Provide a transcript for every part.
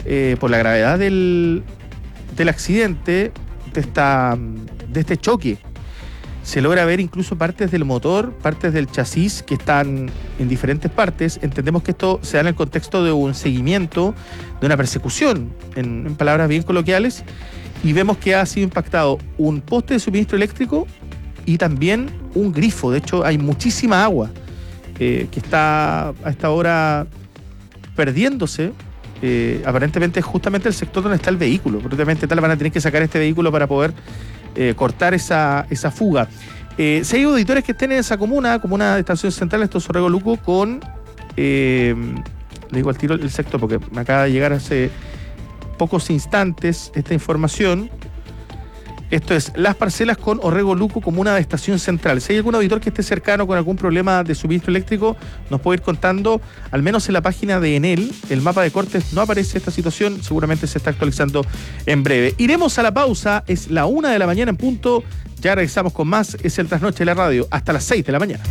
por la gravedad del accidente, de este choque. Se logra ver incluso partes del motor, partes del chasis que están en diferentes partes. Entendemos que esto se da en el contexto de un seguimiento, de una persecución, en palabras bien coloquiales, y vemos que ha sido impactado un poste de suministro eléctrico y también un grifo. De hecho, hay muchísima agua que está a esta hora perdiéndose. Aparentemente justamente el sector donde está el vehículo. Probablemente van a tener que sacar este vehículo para poder cortar esa fuga. Si hay auditores que estén en esa comuna de Estación Central, esto es Orrego Luco, con le digo al tiro el sector porque me acaba de llegar hace pocos instantes esta información. Esto es Las Parcelas con Orrego Luco, comuna de Estación Central. Si hay algún auditor que esté cercano con algún problema de suministro eléctrico, nos puede ir contando, al menos en la página de Enel. El mapa de cortes no aparece esta situación, seguramente se está actualizando en breve. Iremos a la pausa, es la 1 de la mañana en punto. Ya regresamos con más, es el Trasnoche de la Radio, hasta las 6 de la mañana.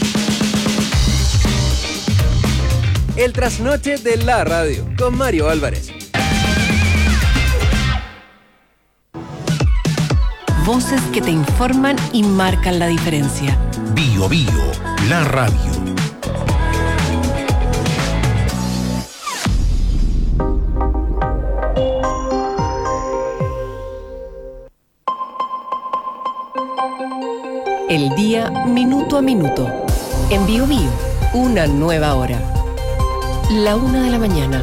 El Trasnoche de la Radio, con Mario Álvarez. Voces que te informan y marcan la diferencia. Bio Bio, la radio. El día minuto a minuto. En Bio Bio, una nueva hora. La 1 de la mañana.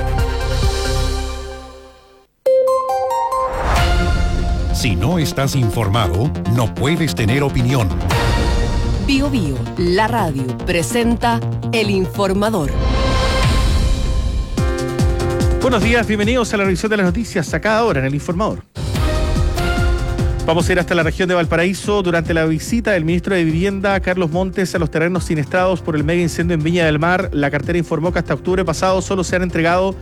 Si no estás informado, no puedes tener opinión. Bio Bio, la radio, presenta El Informador. Buenos días, bienvenidos a la revisión de las noticias a cada hora en El Informador. Vamos a ir hasta la región de Valparaíso. Durante la visita del ministro de Vivienda, Carlos Montes, a los terrenos siniestrados por el mega incendio en Viña del Mar, la cartera informó que hasta octubre pasado solo se han entregado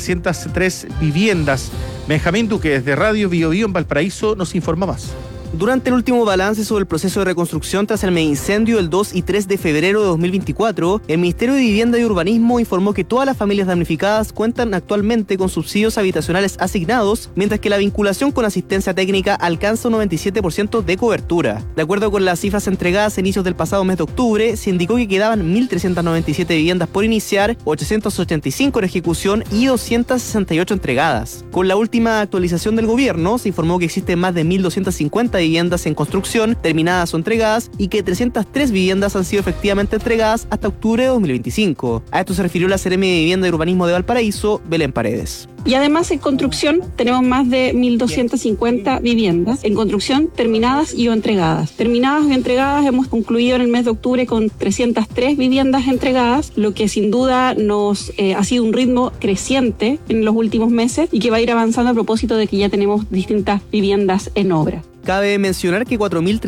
303 viviendas. Benjamín Duque, desde Radio Bio Bio en Valparaíso, nos informa más. Durante el último balance sobre el proceso de reconstrucción tras el megaincendio el 2 y 3 de febrero de 2024, el Ministerio de Vivienda y Urbanismo informó que todas las familias damnificadas cuentan actualmente con subsidios habitacionales asignados, mientras que la vinculación con asistencia técnica alcanza un 97% de cobertura. De acuerdo con las cifras entregadas a inicios del pasado mes de octubre, se indicó que quedaban 1.397 viviendas por iniciar, 885 en ejecución y 268 entregadas. Con la última actualización del gobierno, se informó que existen más de 1.250 viviendas en construcción, terminadas o entregadas, y que 303 viviendas han sido efectivamente entregadas hasta octubre de 2025. A esto se refirió la Seremi de Vivienda y Urbanismo de Valparaíso, Belén Paredes. Y además en construcción tenemos más de 1.250 viviendas en construcción terminadas y o entregadas. Terminadas y entregadas hemos concluido en el mes de octubre con 303 viviendas entregadas, lo que sin duda nos ha sido un ritmo creciente en los últimos meses y que va a ir avanzando a propósito de que ya tenemos distintas viviendas en obra. Cabe mencionar que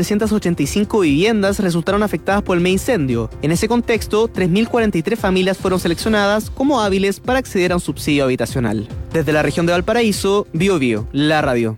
4.385 viviendas resultaron afectadas por el mega incendio. En ese contexto, 3.043 familias fueron seleccionadas como hábiles para acceder a un subsidio habitacional. Desde la región de Valparaíso, Bio Bio, la radio.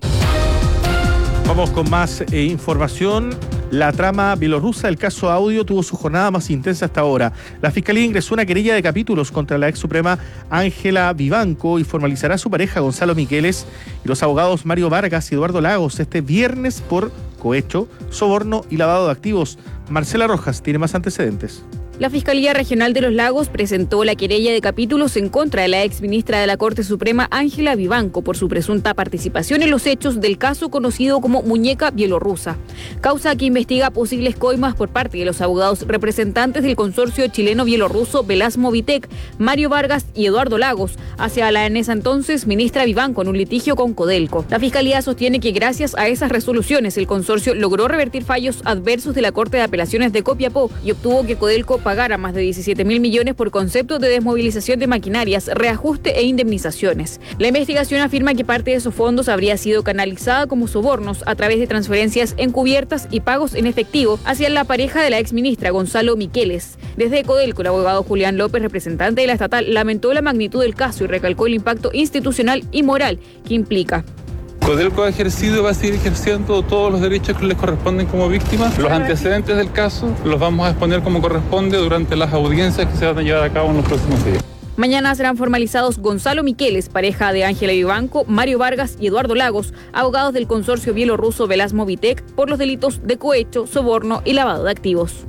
Vamos con más información. La trama bielorrusa del caso Audio tuvo su jornada más intensa hasta ahora. La Fiscalía ingresó una querella de capítulos contra la ex suprema Ángela Vivanco y formalizará a su pareja Gonzalo Miqueles y los abogados Mario Vargas y Eduardo Lagos este viernes por cohecho, soborno y lavado de activos. Marcela Rojas tiene más antecedentes. La Fiscalía Regional de los Lagos presentó la querella de capítulos en contra de la exministra de la Corte Suprema, Ángela Vivanco, por su presunta participación en los hechos del caso conocido como Muñeca Bielorrusa. Causa que investiga posibles coimas por parte de los abogados representantes del consorcio chileno-bielorruso Velasmo-Vitec, Mario Vargas y Eduardo Lagos, hacia la en esa entonces ministra Vivanco en un litigio con Codelco. La Fiscalía sostiene que gracias a esas resoluciones el consorcio logró revertir fallos adversos de la Corte de Apelaciones de Copiapó y obtuvo que Codelco pagara más de 17.000 millones por concepto de desmovilización de maquinarias, reajuste e indemnizaciones. La investigación afirma que parte de esos fondos habría sido canalizada como sobornos a través de transferencias encubiertas y pagos en efectivo hacia la pareja de la exministra Gonzalo Miqueles. Desde Codelco, el abogado Julián López, representante de la estatal, lamentó la magnitud del caso y recalcó el impacto institucional y moral que implica. Codelco ha ejercido y va a seguir ejerciendo todos los derechos que les corresponden como víctimas. Los antecedentes del caso los vamos a exponer como corresponde durante las audiencias que se van a llevar a cabo en los próximos días. Mañana serán formalizados Gonzalo Miqueles, pareja de Ángela Vivanco, Mario Vargas y Eduardo Lagos, abogados del consorcio bielorruso Velasmovitec, por los delitos de cohecho, soborno y lavado de activos.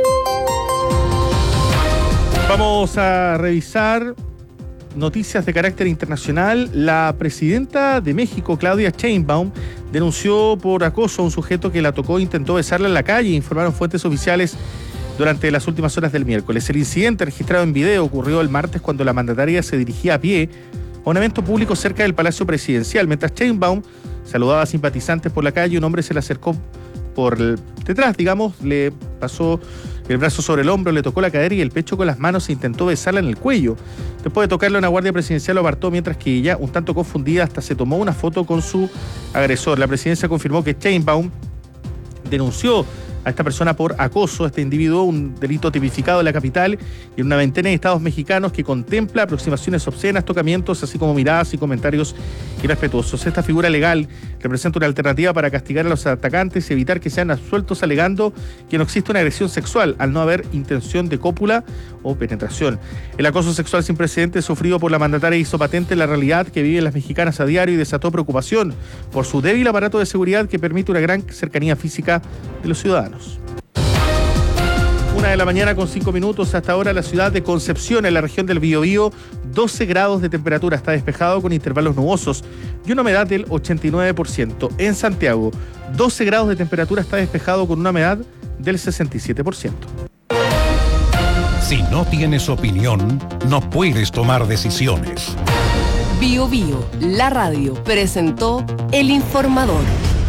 Vamos a revisar noticias de carácter internacional. La presidenta de México, Claudia Sheinbaum, denunció por acoso a un sujeto que la tocó e intentó besarla en la calle, informaron fuentes oficiales durante las últimas horas del miércoles. El incidente, registrado en video, ocurrió el martes cuando la mandataria se dirigía a pie a un evento público cerca del Palacio Presidencial. Mientras Sheinbaum saludaba a simpatizantes por la calle, un hombre se le acercó por detrás, le pasó el brazo sobre el hombro, le tocó la cadera y el pecho con las manos e intentó besarla en el cuello. Después de tocarle, una guardia presidencial lo apartó, mientras que ella, un tanto confundida, hasta se tomó una foto con su agresor. La presidencia confirmó que Sheinbaum denunció a esta persona por acoso, este individuo, un delito tipificado en la capital y en una veintena de estados mexicanos, que contempla aproximaciones obscenas, tocamientos, así como miradas y comentarios irrespetuosos. Esta figura legal representa una alternativa para castigar a los atacantes y evitar que sean absueltos alegando que no existe una agresión sexual, al no haber intención de cópula o penetración. El acoso sexual sin precedentes sufrido por la mandataria hizo patente la realidad que viven las mexicanas a diario y desató preocupación por su débil aparato de seguridad que permite una gran cercanía física de los ciudadanos. 1:05 a.m. Hasta ahora la ciudad de Concepción, en la región del Biobío, 12 grados de temperatura, está despejado con intervalos nubosos y una humedad del 89%. En Santiago, 12 grados de temperatura, está despejado con una humedad del 67%. Si no tienes opinión, no puedes tomar decisiones. Biobío, la radio, presentó El Informador.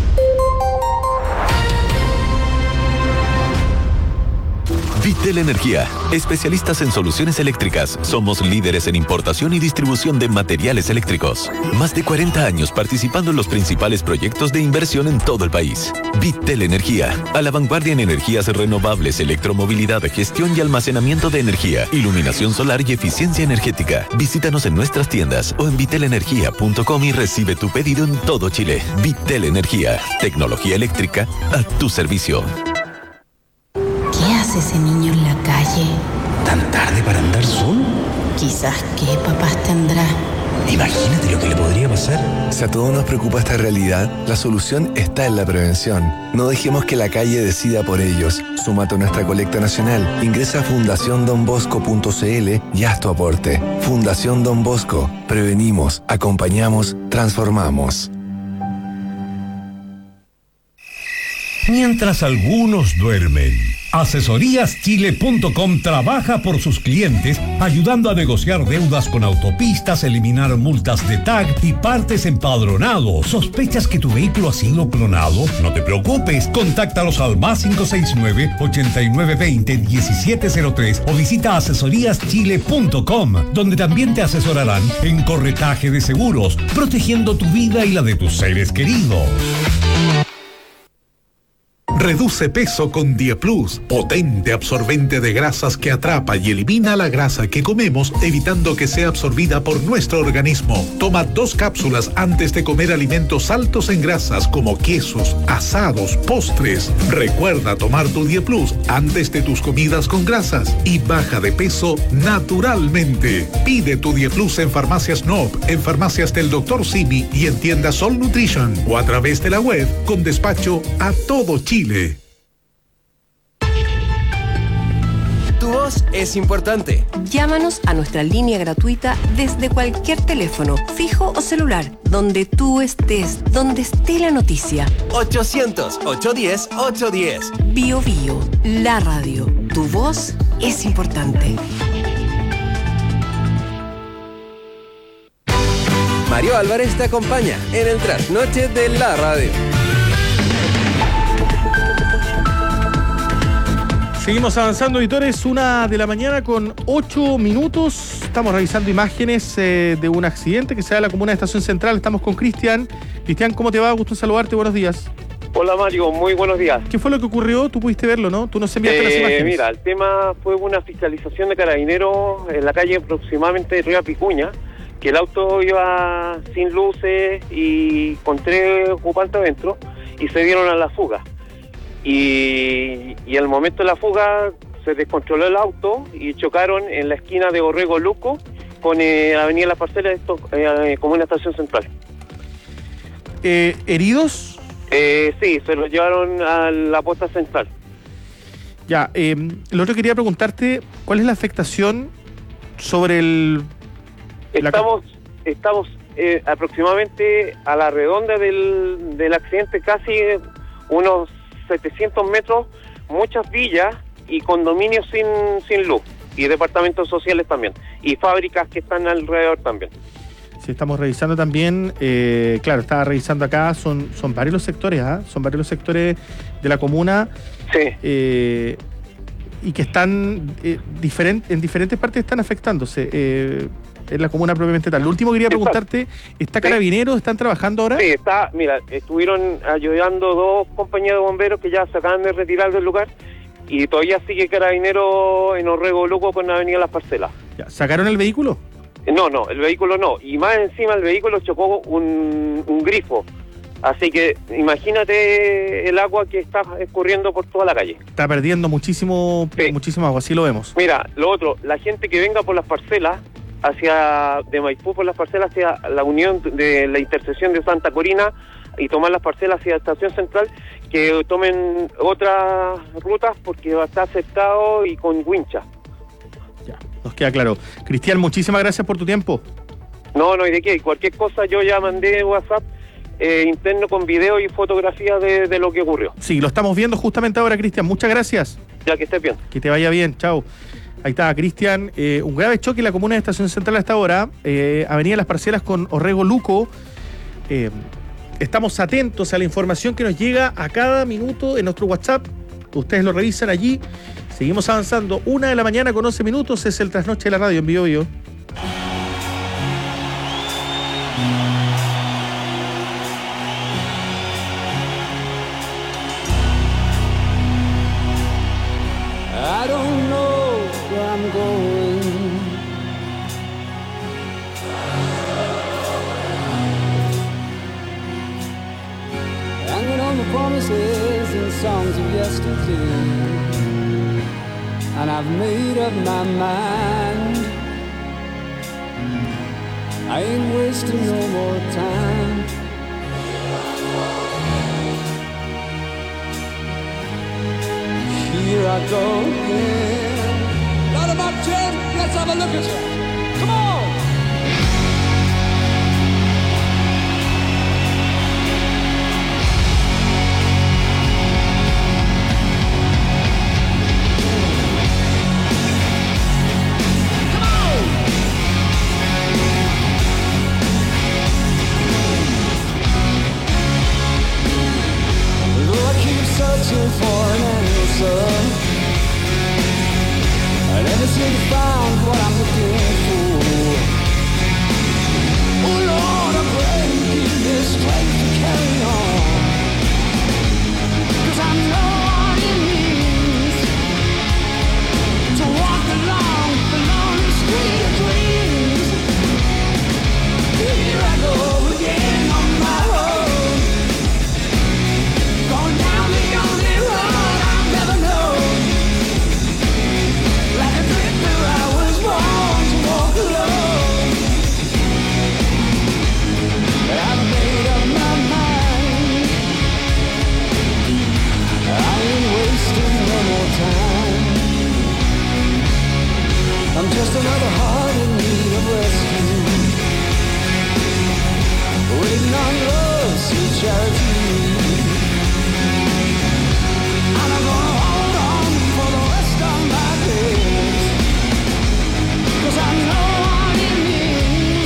Vitel Energía, especialistas en soluciones eléctricas. Somos líderes en importación y distribución de materiales eléctricos. Más de 40 años participando en los principales proyectos de inversión en todo el país. Vitel Energía, a la vanguardia en energías renovables, electromovilidad, gestión y almacenamiento de energía, iluminación solar y eficiencia energética. Visítanos en nuestras tiendas o en vitelenergia.com y recibe tu pedido en todo Chile. Vitel Energía, tecnología eléctrica a tu servicio. ¿Qué hace ese niño en la calle? ¿Tan tarde para andar solo? Quizás qué papás tendrá. Imagínate lo que le podría pasar. Si a todos nos preocupa esta realidad, la solución está en la prevención. No dejemos que la calle decida por ellos. Súmate a nuestra colecta nacional. Ingresa a fundaciondonbosco.cl y haz tu aporte. Fundación Don Bosco. Prevenimos, acompañamos, transformamos. Mientras algunos duermen, AsesoríasChile.com trabaja por sus clientes, ayudando a negociar deudas con autopistas, eliminar multas de tag y partes empadronados. ¿Sospechas que tu vehículo ha sido clonado? No te preocupes, contáctalos al +569-8920-1703 o visita AsesoríasChile.com, donde también te asesorarán en corretaje de seguros, protegiendo tu vida y la de tus seres queridos. Reduce peso con DiePlus, potente absorbente de grasas que atrapa y elimina la grasa que comemos, evitando que sea absorbida por nuestro organismo. Toma 2 cápsulas antes de comer alimentos altos en grasas como quesos, asados, postres. Recuerda tomar tu DiePlus antes de tus comidas con grasas y baja de peso naturalmente. Pide tu DiePlus en Farmacias Noop, en farmacias del Dr. Simi y en tiendas Sol Nutrition o a través de la web con despacho a todo Chile. Tu voz es importante. Llámanos a nuestra línea gratuita desde cualquier teléfono, fijo o celular, donde tú estés, donde esté la noticia. 800-810-810. Biobío, la radio. Tu voz es importante. Mario Álvarez te acompaña en el trasnoche de la radio. Seguimos avanzando, editores, 1:08 a.m. Estamos revisando imágenes de un accidente que se da en la comuna de Estación Central. Estamos con Cristian. Cristian, ¿cómo te va? Gusto en saludarte, buenos días. Hola Mario, muy buenos días. ¿Qué fue lo que ocurrió? Tú pudiste verlo, ¿no? Tú nos enviaste las imágenes. Mira, el tema fue una fiscalización de carabineros en la calle aproximadamente Río Picuña, que el auto iba sin luces y con 3 ocupantes adentro y se dieron a la fuga. Y al momento de la fuga se descontroló el auto y chocaron en la esquina de Borrego Luco con Avenida Las Parcelas, esto como una estación central. ¿Heridos? Sí, se los llevaron a la posta central. Ya, lo otro quería preguntarte, ¿cuál es la afectación sobre el... Estamos aproximadamente a la redonda del accidente, casi unos 700 metros, muchas villas y condominios sin luz, y departamentos sociales también, y fábricas que están alrededor también. Sí, estamos revisando también, claro, estaba revisando acá, son varios los sectores, son varios los sectores de la comuna. Sí. Y que están en diferentes partes están afectándose. En la comuna propiamente tal. Lo último quería preguntarte, ¿está Carabineros? ¿Están trabajando ahora? Sí, mira, estuvieron ayudando 2 compañías de bomberos que ya se acaban de retirar del lugar, y todavía sigue Carabineros en Orrego Luco con Avenida Las Parcelas. Ya, ¿sacaron el vehículo? No, el vehículo no, y más encima el vehículo chocó un grifo, así que imagínate el agua que está escurriendo por toda la calle. Está perdiendo muchísimo agua, así lo vemos. Mira, lo otro, la gente que venga por Las Parcelas, de Maipú por Las Parcelas hacia la unión de la intersección de Santa Corina y tomar Las Parcelas hacia Estación Central, que tomen otras rutas porque va a estar afectado y con wincha. Ya, nos queda claro. Cristian, muchísimas gracias por tu tiempo. No, y de qué, cualquier cosa yo ya mandé WhatsApp interno con video y fotografías de lo que ocurrió. Sí, lo estamos viendo justamente ahora, Cristian. Muchas gracias. Ya, que estés bien. Que te vaya bien, chao. Ahí está, Cristian. Un grave choque en la comuna de Estación Central hasta ahora. Avenida Las Parcelas con Orrego Luco. Estamos atentos a la información que nos llega a cada minuto en nuestro WhatsApp. Ustedes lo revisan allí. Seguimos avanzando. 1:11 con 11 minutos. Es el Trasnoche de la Radio en Bio Bio. I don't know where I'm going. Hanging on the promises and songs of yesterday, and I've made up my mind. I ain't wasting no more time. Here I go again. Lot about 10, let's have a look at you. Come on! Searching for an answer, I never seem to find what I'm looking for. Oh Lord, I pray you give me strength to carry on, 'cause I know what it means to walk along the lonely street of dreams. Here I go again on my own, going down the only road I've never known. Like a drifter, I was born to walk alone. But I've made up my mind. I ain't wasting no more time. I'm just another heart in need of rescue, waiting on love's sweet charity. And I'm gonna hold on for the rest of my days, 'cause I know what it means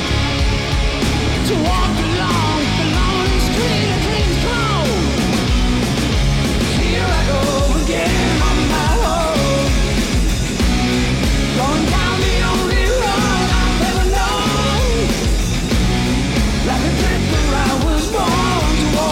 to walk along the lonely street of dreams. Come on. Here I go again on my own, going down the only road I've ever known. Like a drifter, I was born to walk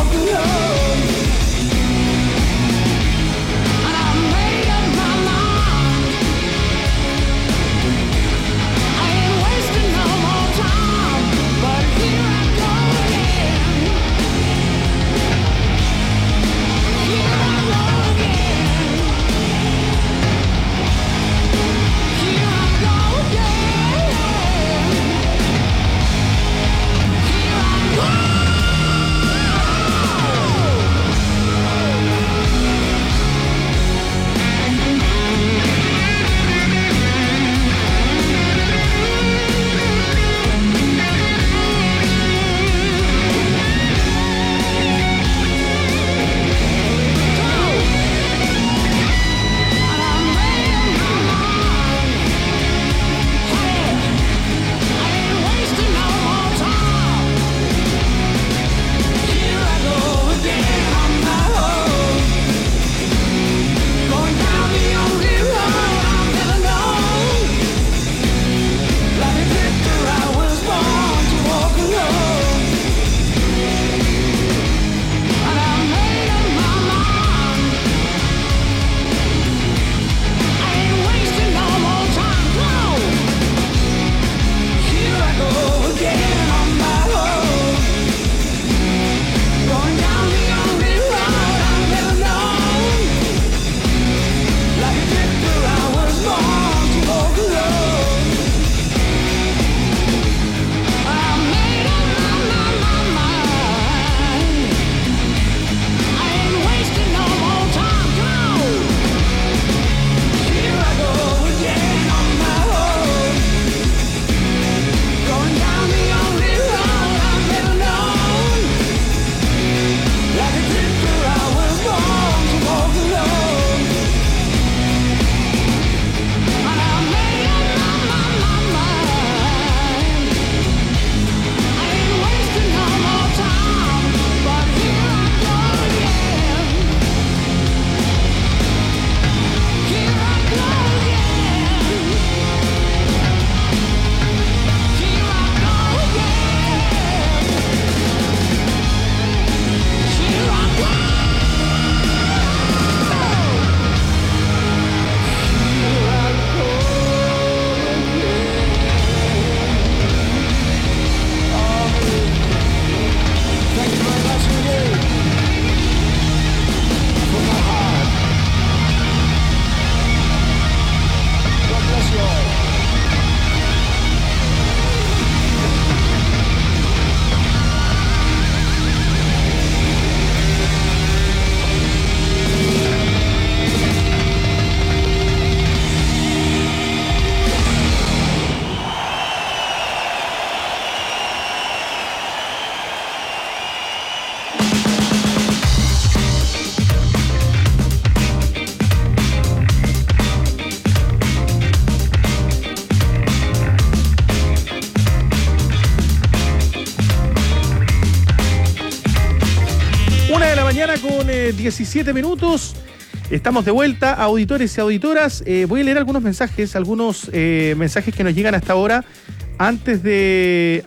mañana con 17 minutos. Estamos de vuelta, auditores y auditoras. Voy a leer algunos mensajes que nos llegan hasta ahora. Antes de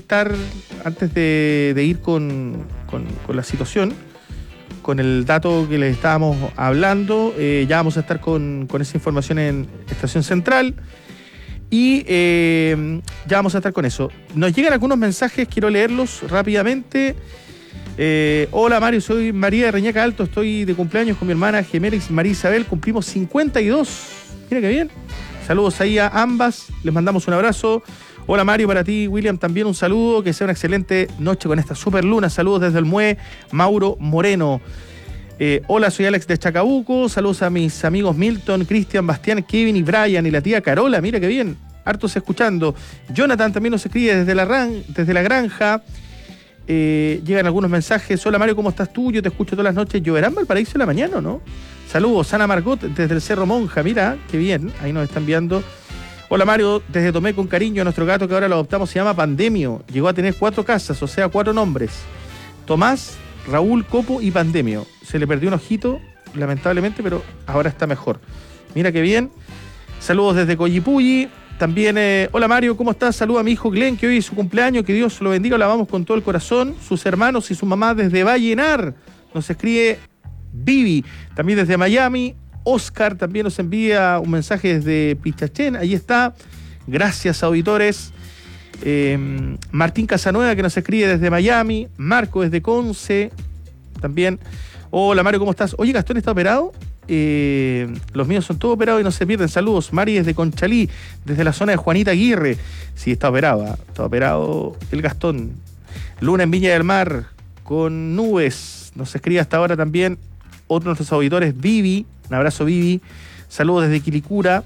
ir con la situación, con el dato que les estábamos hablando, ya vamos a estar con esa información en Estación Central. Y ya vamos a estar con eso. Nos llegan algunos mensajes, quiero leerlos rápidamente. Hola Mario, soy María de Reñaca Alto, estoy de cumpleaños con mi hermana Gemelix María Isabel, cumplimos 52. Mira qué bien. Saludos ahí a ambas, les mandamos un abrazo. Hola Mario, para ti William también un saludo, que sea una excelente noche con esta super luna. Saludos desde el MUE, Mauro Moreno. Hola, soy Alex de Chacabuco, saludos a mis amigos Milton, Cristian, Bastián, Kevin y Brian y la tía Carola, mira qué bien, hartos escuchando. Jonathan también nos escribe desde la granja. Llegan algunos mensajes. Hola Mario, ¿cómo estás tú? Yo te escucho todas las noches. ¿Lloverá en Valparaíso en la mañana o no? Saludos, Ana Margot desde el Cerro Monja, mira, qué bien, ahí nos están enviando. Hola Mario, desde Tomé con cariño a nuestro gato que ahora lo adoptamos, se llama Pandemio. Llegó a tener 4 casas, o sea, 4 nombres. Tomás, Raúl, Copo y Pandemio. Se le perdió un ojito, lamentablemente, pero ahora está mejor. Mira qué bien. Saludos desde Coyipulli. También, hola Mario, ¿cómo estás? Saludos a mi hijo Glenn, que hoy es su cumpleaños, que Dios lo bendiga, lo amamos con todo el corazón. Sus hermanos y su mamá desde Vallenar. Nos escribe Vivi, también desde Miami. Oscar también nos envía un mensaje desde Pichachén, ahí está. Gracias, auditores. Martín Casanueva, que nos escribe desde Miami. Marco desde Conce, también. Hola Mario, ¿cómo estás? Oye, ¿Gastón está operado? Los míos son todos operados y no se pierden. Saludos. Mari desde Conchalí, desde la zona de Juanita Aguirre. Sí, está operado el Gastón. Luna en Viña del Mar con nubes. Nos escribe hasta ahora también otro de nuestros auditores, Vivi. Un abrazo, Vivi. Saludos desde Quilicura.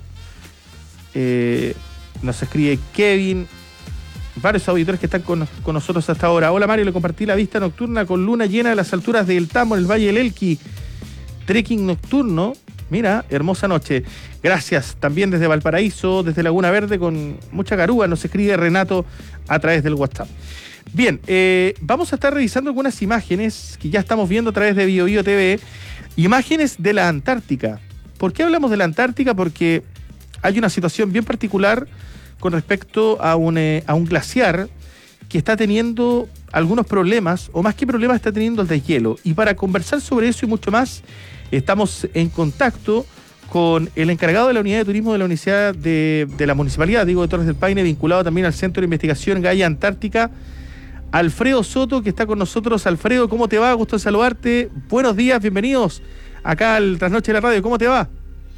Nos escribe Kevin. Varios auditores que están con nosotros hasta ahora. Hola Mario, le compartí la vista nocturna con luna llena de las alturas del Tamo, en el Valle del Elqui. Trekking nocturno. Mira, hermosa noche. Gracias. También desde Valparaíso, desde Laguna Verde, con mucha garúa, nos escribe Renato a través del WhatsApp. Bien, vamos a estar revisando algunas imágenes que ya estamos viendo a través de BioBio TV. Imágenes de la Antártica. ¿Por qué hablamos de la Antártica? Porque hay una situación bien particular con respecto a un glaciar que está teniendo algunos problemas, o más que problemas está teniendo el deshielo. Y para conversar sobre eso y mucho más, estamos en contacto con el encargado de la unidad de turismo de la Universidad de la Municipalidad, de Torres del Paine, vinculado también al Centro de Investigación Gaia Antártica, Alfredo Soto, que está con nosotros. Alfredo, ¿cómo te va? Gusto en saludarte. Buenos días, bienvenidos acá al Trasnoche de la Radio. ¿Cómo te va?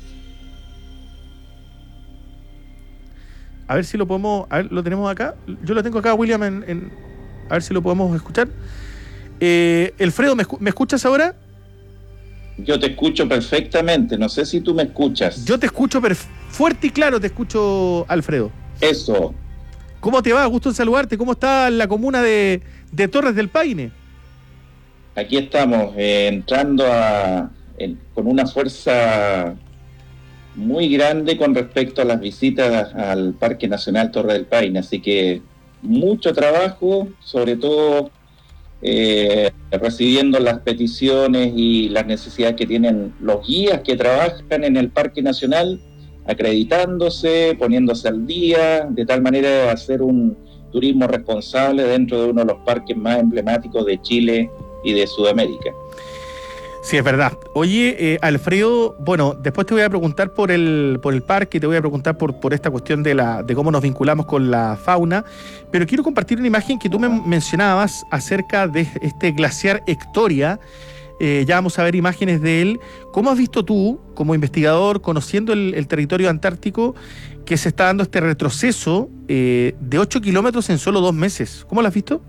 A ver si lo podemos... A ver, ¿lo tenemos acá? Yo lo tengo acá, William, a ver si lo podemos escuchar. Alfredo, ¿me escuchas ahora? Yo te escucho perfectamente, no sé si tú me escuchas. Yo te escucho fuerte y claro, te escucho, Alfredo. Eso. ¿Cómo te va? Gusto en saludarte. ¿Cómo está la comuna de Torres del Paine? Aquí estamos entrando con una fuerza muy grande con respecto a las visitas al Parque Nacional Torres del Paine, así que mucho trabajo, sobre todo recibiendo las peticiones y las necesidades que tienen los guías que trabajan en el Parque Nacional, acreditándose, poniéndose al día, de tal manera de hacer un turismo responsable dentro de uno de los parques más emblemáticos de Chile y de Sudamérica. Sí, es verdad. Oye, Alfredo, bueno, después te voy a preguntar por el parque, te voy a preguntar por esta cuestión de cómo nos vinculamos con la fauna, pero quiero compartir una imagen que tú me mencionabas acerca de este glaciar Hectoria. Ya vamos a ver imágenes de él. ¿Cómo has visto tú, como investigador, conociendo el territorio antártico, que se está dando este retroceso de 8 kilómetros en solo 2 meses? ¿Cómo lo has visto?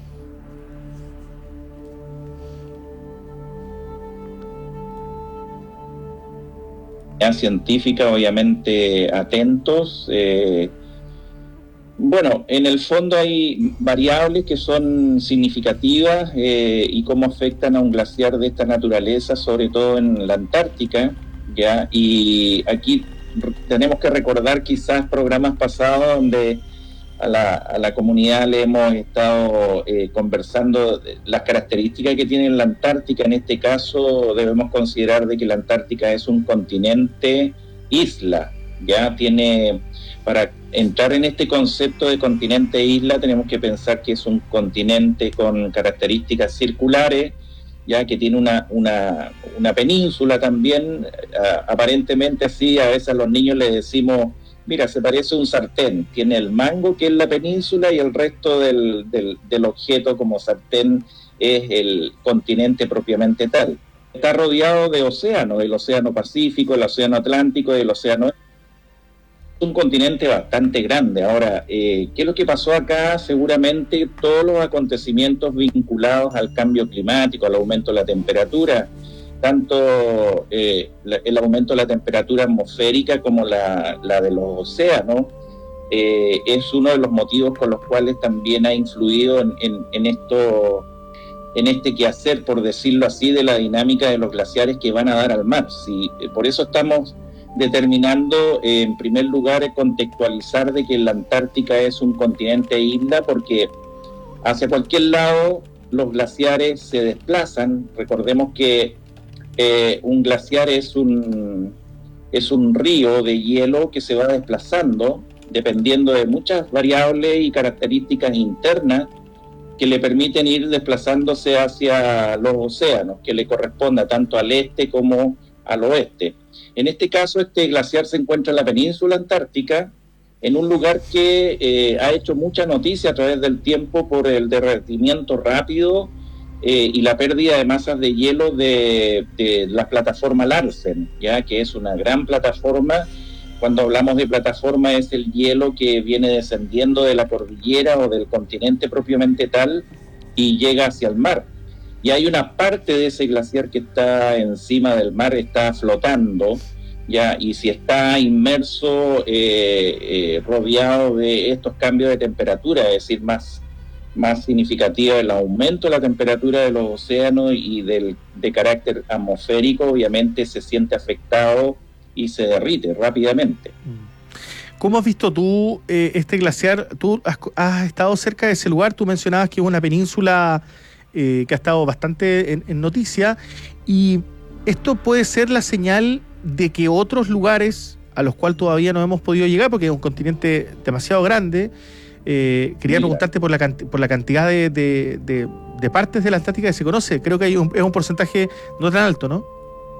Científica, obviamente atentos. Bueno, en el fondo hay variables que son significativas y cómo afectan a un glaciar de esta naturaleza, sobre todo en la Antártica, ¿ya? Y aquí tenemos que recordar quizás programas pasados donde a la comunidad le hemos estado conversando las características que tiene la Antártica. En este caso debemos considerar de que la Antártica es un continente isla, ya tiene, para entrar en este concepto de continente isla tenemos que pensar que es un continente con características circulares, ya que tiene una península también, aparentemente así, a veces a los niños les decimos, mira, se parece a un sartén, tiene el mango que es la península y el resto del objeto como sartén es el continente propiamente tal. Está rodeado de océanos, el océano Pacífico, el océano Atlántico y el océano... Es un continente bastante grande. Ahora, ¿qué es lo que pasó acá? Seguramente todos los acontecimientos vinculados al cambio climático, al aumento de la temperatura, tanto el aumento de la temperatura atmosférica como la de los océanos, es uno de los motivos con los cuales también ha influido en este quehacer, por decirlo así, de la dinámica de los glaciares que van a dar al mar. Sí, por eso estamos determinando, en primer lugar, contextualizar de que la Antártica es un continente isla, porque hacia cualquier lado los glaciares se desplazan. Recordemos que un glaciar es un río de hielo que se va desplazando dependiendo de muchas variables y características internas que le permiten ir desplazándose hacia los océanos, que le corresponda tanto al este como al oeste. En este caso, este glaciar se encuentra en la península antártica, en un lugar que ha hecho mucha noticia a través del tiempo por el derretimiento rápido y la pérdida de masas de hielo de la plataforma Larsen, ya que es una gran plataforma. Cuando hablamos de plataforma es el hielo que viene descendiendo de la cordillera o del continente propiamente tal y llega hacia el mar. Y hay una parte de ese glaciar que está encima del mar, está flotando, ya, y si está inmerso, rodeado de estos cambios de temperatura, es decir, más significativo el aumento de la temperatura de los océanos y de carácter atmosférico, obviamente se siente afectado y se derrite rápidamente. ¿Cómo has visto tú este glaciar? Tú has estado cerca de ese lugar, tú mencionabas que es una península que ha estado bastante en noticia, y esto puede ser la señal de que otros lugares a los cuales todavía no hemos podido llegar, porque es un continente demasiado grande. Quería preguntarte por la cantidad de partes de la Antártica que se conoce. Creo que es un porcentaje no tan alto, ¿no?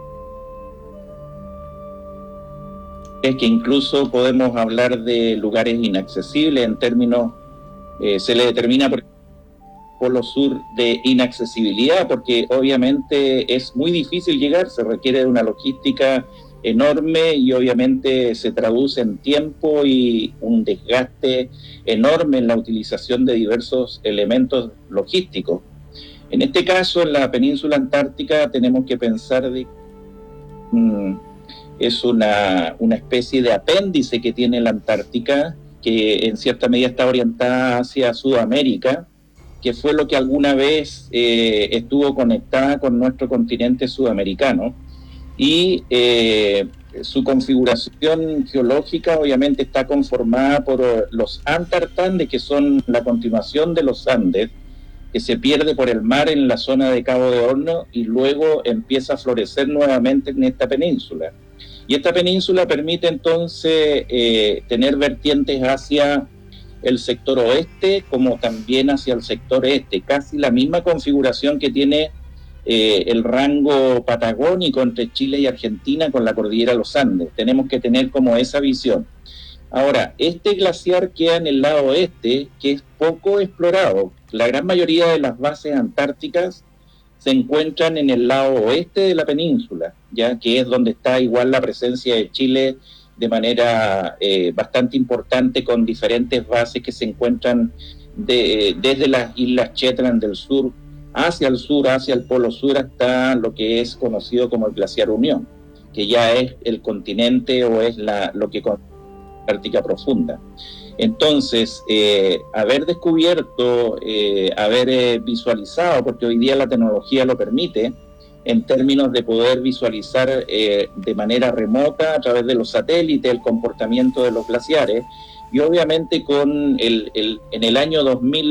Es que incluso podemos hablar de lugares inaccesibles en términos, se le determina por el Polo Sur de inaccesibilidad, porque obviamente es muy difícil llegar, se requiere de una logística enorme y obviamente se traduce en tiempo y un desgaste enorme en la utilización de diversos elementos logísticos. En este caso, en la península antártica, tenemos que pensar de es una especie de apéndice que tiene la Antártica, que en cierta medida está orientada hacia Sudamérica, que fue lo que alguna vez estuvo conectada con nuestro continente sudamericano, y su configuración geológica obviamente está conformada por los Antartandes, que son la continuación de los Andes, que se pierde por el mar en la zona de Cabo de Horno y luego empieza a florecer nuevamente en esta península. Y esta península permite entonces tener vertientes hacia el sector oeste como también hacia el sector este, casi la misma configuración que tiene el rango patagónico entre Chile y Argentina con la cordillera de los Andes. Tenemos que tener como esa visión. Ahora, este glaciar queda en el lado oeste, que es poco explorado. La gran mayoría de las bases antárticas se encuentran en el lado oeste de la península, ya que es donde está igual la presencia de Chile de manera bastante importante, con diferentes bases que se encuentran desde las Islas Shetland del sur, hacia el Polo Sur, hasta lo que es conocido como el Glaciar Unión, que ya es el continente o es lo que con Antártica profunda. Entonces, haber descubierto, haber visualizado, porque hoy día la tecnología lo permite, en términos de poder visualizar de manera remota a través de los satélites el comportamiento de los glaciares, Y obviamente en el año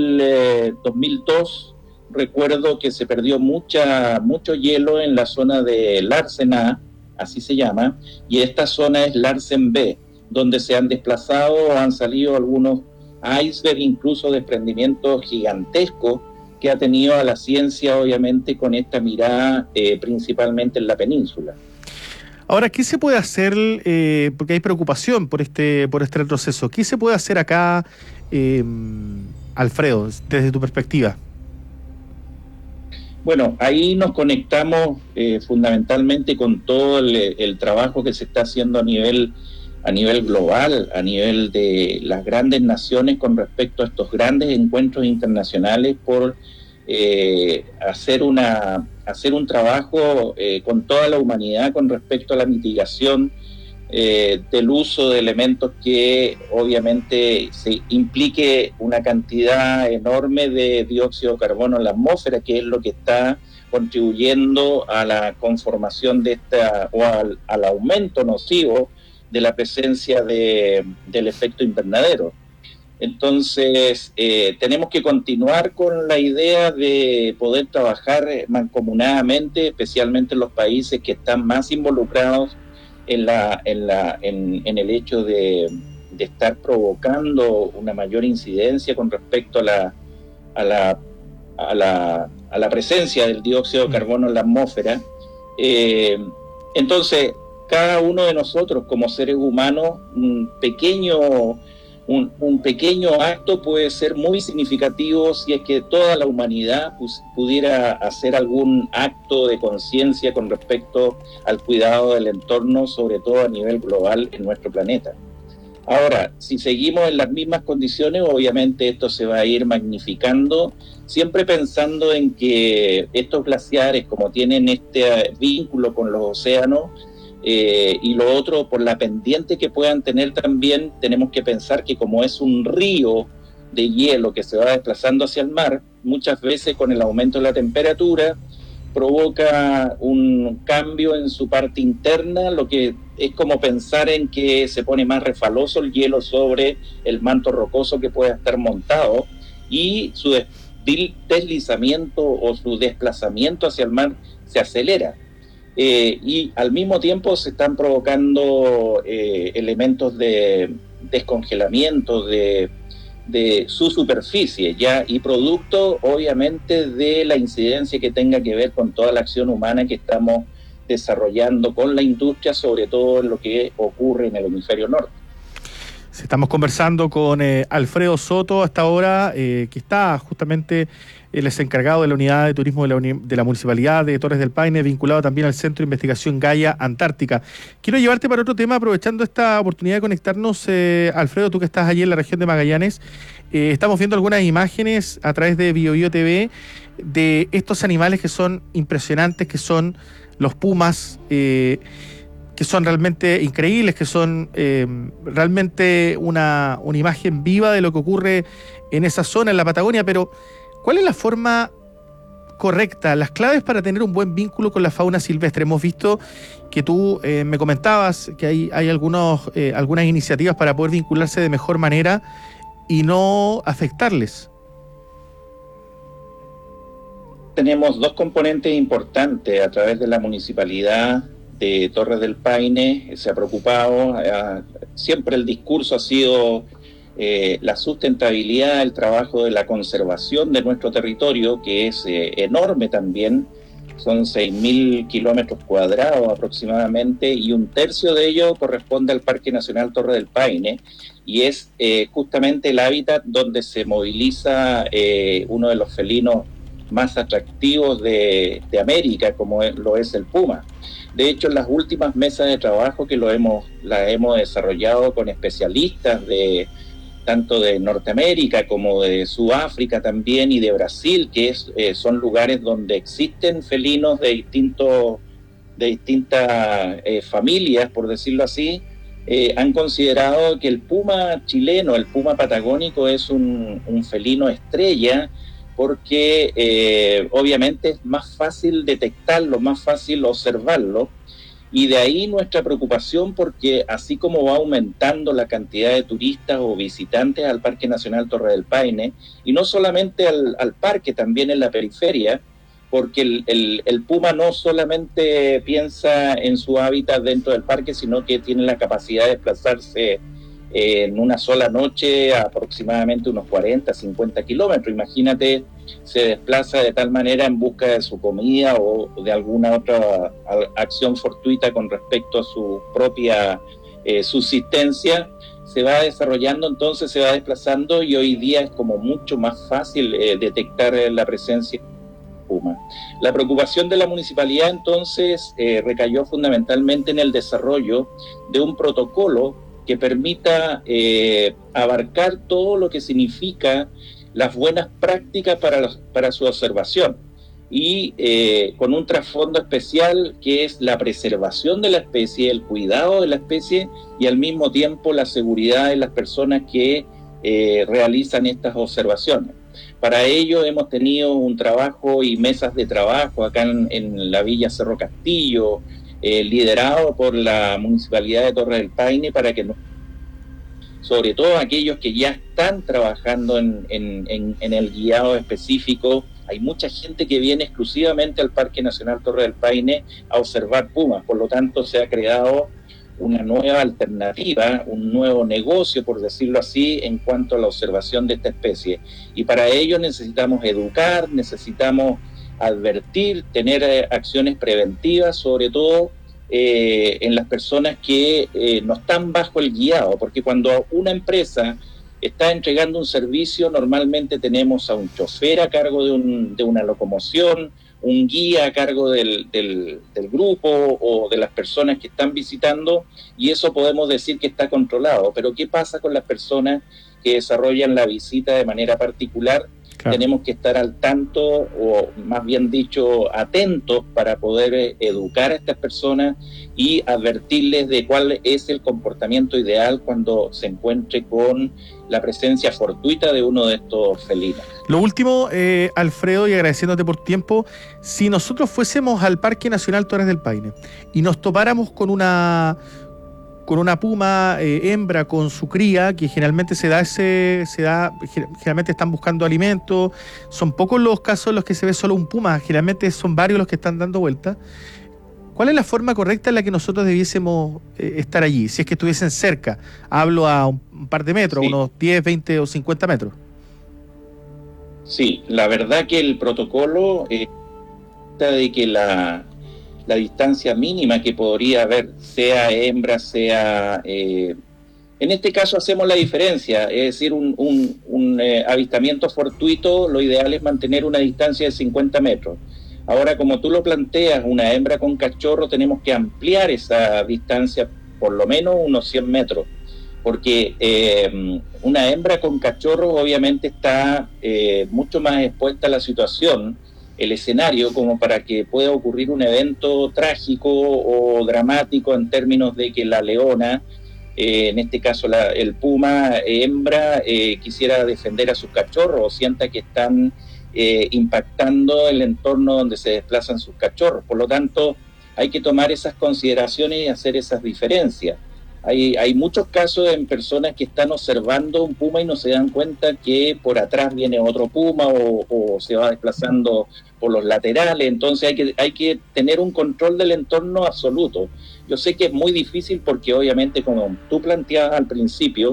2002 recuerdo que se perdió mucho hielo en la zona de Larsen A, así se llama, y esta zona es Larsen B, donde se han desplazado, han salido algunos icebergs, incluso desprendimientos gigantescos que ha tenido a la ciencia, obviamente, con esta mirada principalmente en la península. Ahora, ¿qué se puede hacer? Porque hay preocupación por este retroceso. ¿Qué se puede hacer acá, Alfredo, desde tu perspectiva? Bueno, ahí nos conectamos fundamentalmente con todo el trabajo que se está haciendo a nivel global, a nivel de las grandes naciones con respecto a estos grandes encuentros internacionales por hacer un trabajo con toda la humanidad con respecto a la mitigación del uso de elementos que obviamente se implique una cantidad enorme de dióxido de carbono en la atmósfera, que es lo que está contribuyendo a la conformación de al aumento nocivo de la presencia del efecto invernadero. Entonces, tenemos que continuar con la idea de poder trabajar mancomunadamente, especialmente en los países que están más involucrados en el hecho de estar provocando una mayor incidencia con respecto a la presencia del dióxido de carbono en la atmósfera. Entonces, cada uno de nosotros como seres humanos, un pequeño acto puede ser muy significativo si es que toda la humanidad pudiera hacer algún acto de conciencia con respecto al cuidado del entorno, sobre todo a nivel global en nuestro planeta. Ahora, si seguimos en las mismas condiciones, obviamente esto se va a ir magnificando, siempre pensando en que estos glaciares, como tienen este vínculo con los océanos, y lo otro, por la pendiente que puedan tener también, tenemos que pensar que como es un río de hielo que se va desplazando hacia el mar, muchas veces con el aumento de la temperatura provoca un cambio en su parte interna, lo que es como pensar en que se pone más refaloso el hielo sobre el manto rocoso que pueda estar montado, y su deslizamiento o su desplazamiento hacia el mar se acelera. Y al mismo tiempo se están provocando elementos de descongelamiento de su superficie, ya, y producto obviamente de la incidencia que tenga que ver con toda la acción humana que estamos desarrollando con la industria, sobre todo en lo que ocurre en el hemisferio norte. Estamos conversando con Alfredo Soto hasta ahora, que está justamente... Él es encargado de la unidad de turismo de la Municipalidad de Torres del Paine, vinculado también al Centro de Investigación Gaia Antártica. Quiero llevarte para otro tema, aprovechando esta oportunidad de conectarnos, Alfredo, tú que estás allí en la región de Magallanes. Estamos viendo algunas imágenes a través de BioBio TV de estos animales que son impresionantes, que son los pumas, que son realmente increíbles, que son realmente una imagen viva de lo que ocurre en esa zona, en la Patagonia, pero... ¿cuál es la forma correcta, las claves para tener un buen vínculo con la fauna silvestre? Hemos visto que tú me comentabas que hay algunas iniciativas para poder vincularse de mejor manera y no afectarles. Tenemos dos componentes importantes a través de la Municipalidad de Torres del Paine. Se ha preocupado, siempre el discurso ha sido... la sustentabilidad, el trabajo de la conservación de nuestro territorio, que es enorme también, son 6.000 kilómetros cuadrados aproximadamente, y un tercio de ello corresponde al Parque Nacional Torre del Paine, y es justamente el hábitat donde se moviliza uno de los felinos más atractivos de América, como lo es el puma. De hecho, en las últimas mesas de trabajo que las hemos desarrollado con especialistas tanto de Norteamérica como de Sudáfrica también, y de Brasil, que son lugares donde existen felinos de distintas familias, por decirlo así, han considerado que el puma chileno, el puma patagónico, es un felino estrella, porque obviamente es más fácil detectarlo, más fácil observarlo, Y de ahí nuestra preocupación, porque así como va aumentando la cantidad de turistas o visitantes al Parque Nacional Torre del Paine, y no solamente al parque, también en la periferia, porque el puma no solamente piensa en su hábitat dentro del parque, sino que tiene la capacidad de desplazarse en una sola noche a aproximadamente unos 40, 50 kilómetros. Imagínate, se desplaza de tal manera en busca de su comida o de alguna otra acción fortuita con respecto a su propia subsistencia. Se va desarrollando, entonces se va desplazando, y hoy día es como mucho más fácil detectar la presencia de puma. La preocupación de la municipalidad entonces recayó fundamentalmente en el desarrollo de un protocolo que permita abarcar todo lo que significa las buenas prácticas para su observación, y con un trasfondo especial que es la preservación de la especie, el cuidado de la especie y al mismo tiempo la seguridad de las personas que realizan estas observaciones. Para ello hemos tenido un trabajo y mesas de trabajo acá en la Villa Cerro Castillo, liderado por la Municipalidad de Torre del Paine, para que sobre todo aquellos que ya están trabajando en el guiado específico. Hay mucha gente que viene exclusivamente al Parque Nacional Torre del Paine a observar pumas, por lo tanto se ha creado una nueva alternativa, un nuevo negocio, por decirlo así, en cuanto a la observación de esta especie. Y para ello necesitamos educar, necesitamos advertir, tener acciones preventivas, sobre todo en las personas que no están bajo el guiado, porque cuando una empresa está entregando un servicio, normalmente tenemos a un chofer a cargo de una locomoción, un guía a cargo del grupo o de las personas que están visitando, y eso podemos decir que está controlado. Pero ¿qué pasa con las personas que desarrollan la visita de manera particular? Claro. Tenemos que estar al tanto, o más bien dicho, atentos, para poder educar a estas personas y advertirles de cuál es el comportamiento ideal cuando se encuentre con la presencia fortuita de uno de estos felinos. Lo último, Alfredo, y agradeciéndote por tiempo, si nosotros fuésemos al Parque Nacional Torres del Paine y nos topáramos con una puma hembra con su cría, que generalmente generalmente están buscando alimento, son pocos los casos en los que se ve solo un puma, generalmente son varios los que están dando vueltas. ¿Cuál es la forma correcta en la que nosotros debiésemos estar allí, si es que estuviesen cerca? Hablo a un par de metros, sí, unos 10, 20 o 50 metros. Sí, la verdad que el protocolo de que la distancia mínima que podría haber, sea hembra, sea... en este caso hacemos la diferencia, es decir, un avistamiento fortuito, lo ideal es mantener una distancia de 50 metros. Ahora, como tú lo planteas, una hembra con cachorro, tenemos que ampliar esa distancia por lo menos unos 100 metros, porque una hembra con cachorro obviamente está mucho más expuesta a la situación, el escenario, como para que pueda ocurrir un evento trágico o dramático en términos de que la leona, en este caso el puma hembra, quisiera defender a sus cachorros o sienta que están impactando el entorno donde se desplazan sus cachorros. Por lo tanto, hay que tomar esas consideraciones y hacer esas diferencias. Hay muchos casos en personas que están observando un puma y no se dan cuenta que por atrás viene otro puma o se va desplazando por los laterales. Entonces hay que tener un control del entorno absoluto. Yo sé que es muy difícil porque obviamente, como tú planteabas al principio,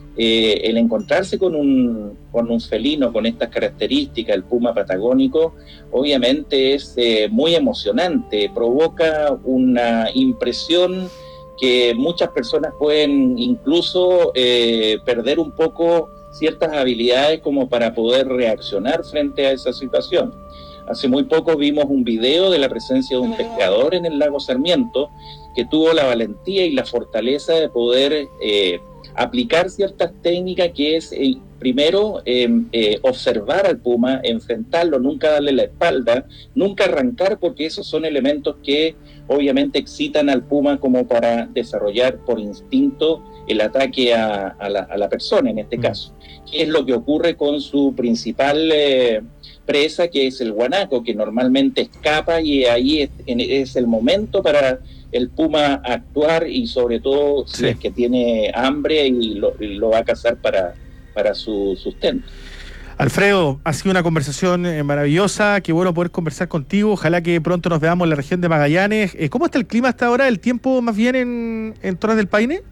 el encontrarse con un felino con estas características, el puma patagónico, obviamente es muy emocionante, provoca una impresión que muchas personas pueden incluso perder un poco ciertas habilidades como para poder reaccionar frente a esa situación. Hace muy poco vimos un video de la presencia de un pescador en el lago Sarmiento que tuvo la valentía y la fortaleza de poder aplicar ciertas técnicas, que es primero observar al puma, enfrentarlo, nunca darle la espalda, nunca arrancar, porque esos son elementos que obviamente excitan al puma como para desarrollar por instinto el ataque a la persona en este caso. ¿Qué es lo que ocurre con su principal presa, que es el guanaco, que normalmente escapa, y ahí es el momento para el puma a actuar y sobre todo si es que tiene hambre y lo va a cazar para su sustento. Alfredo, ha sido una conversación maravillosa, qué bueno poder conversar contigo, ojalá que pronto nos veamos en la región de Magallanes. ¿Cómo está el clima hasta ahora, el tiempo más bien en Torres del Paine?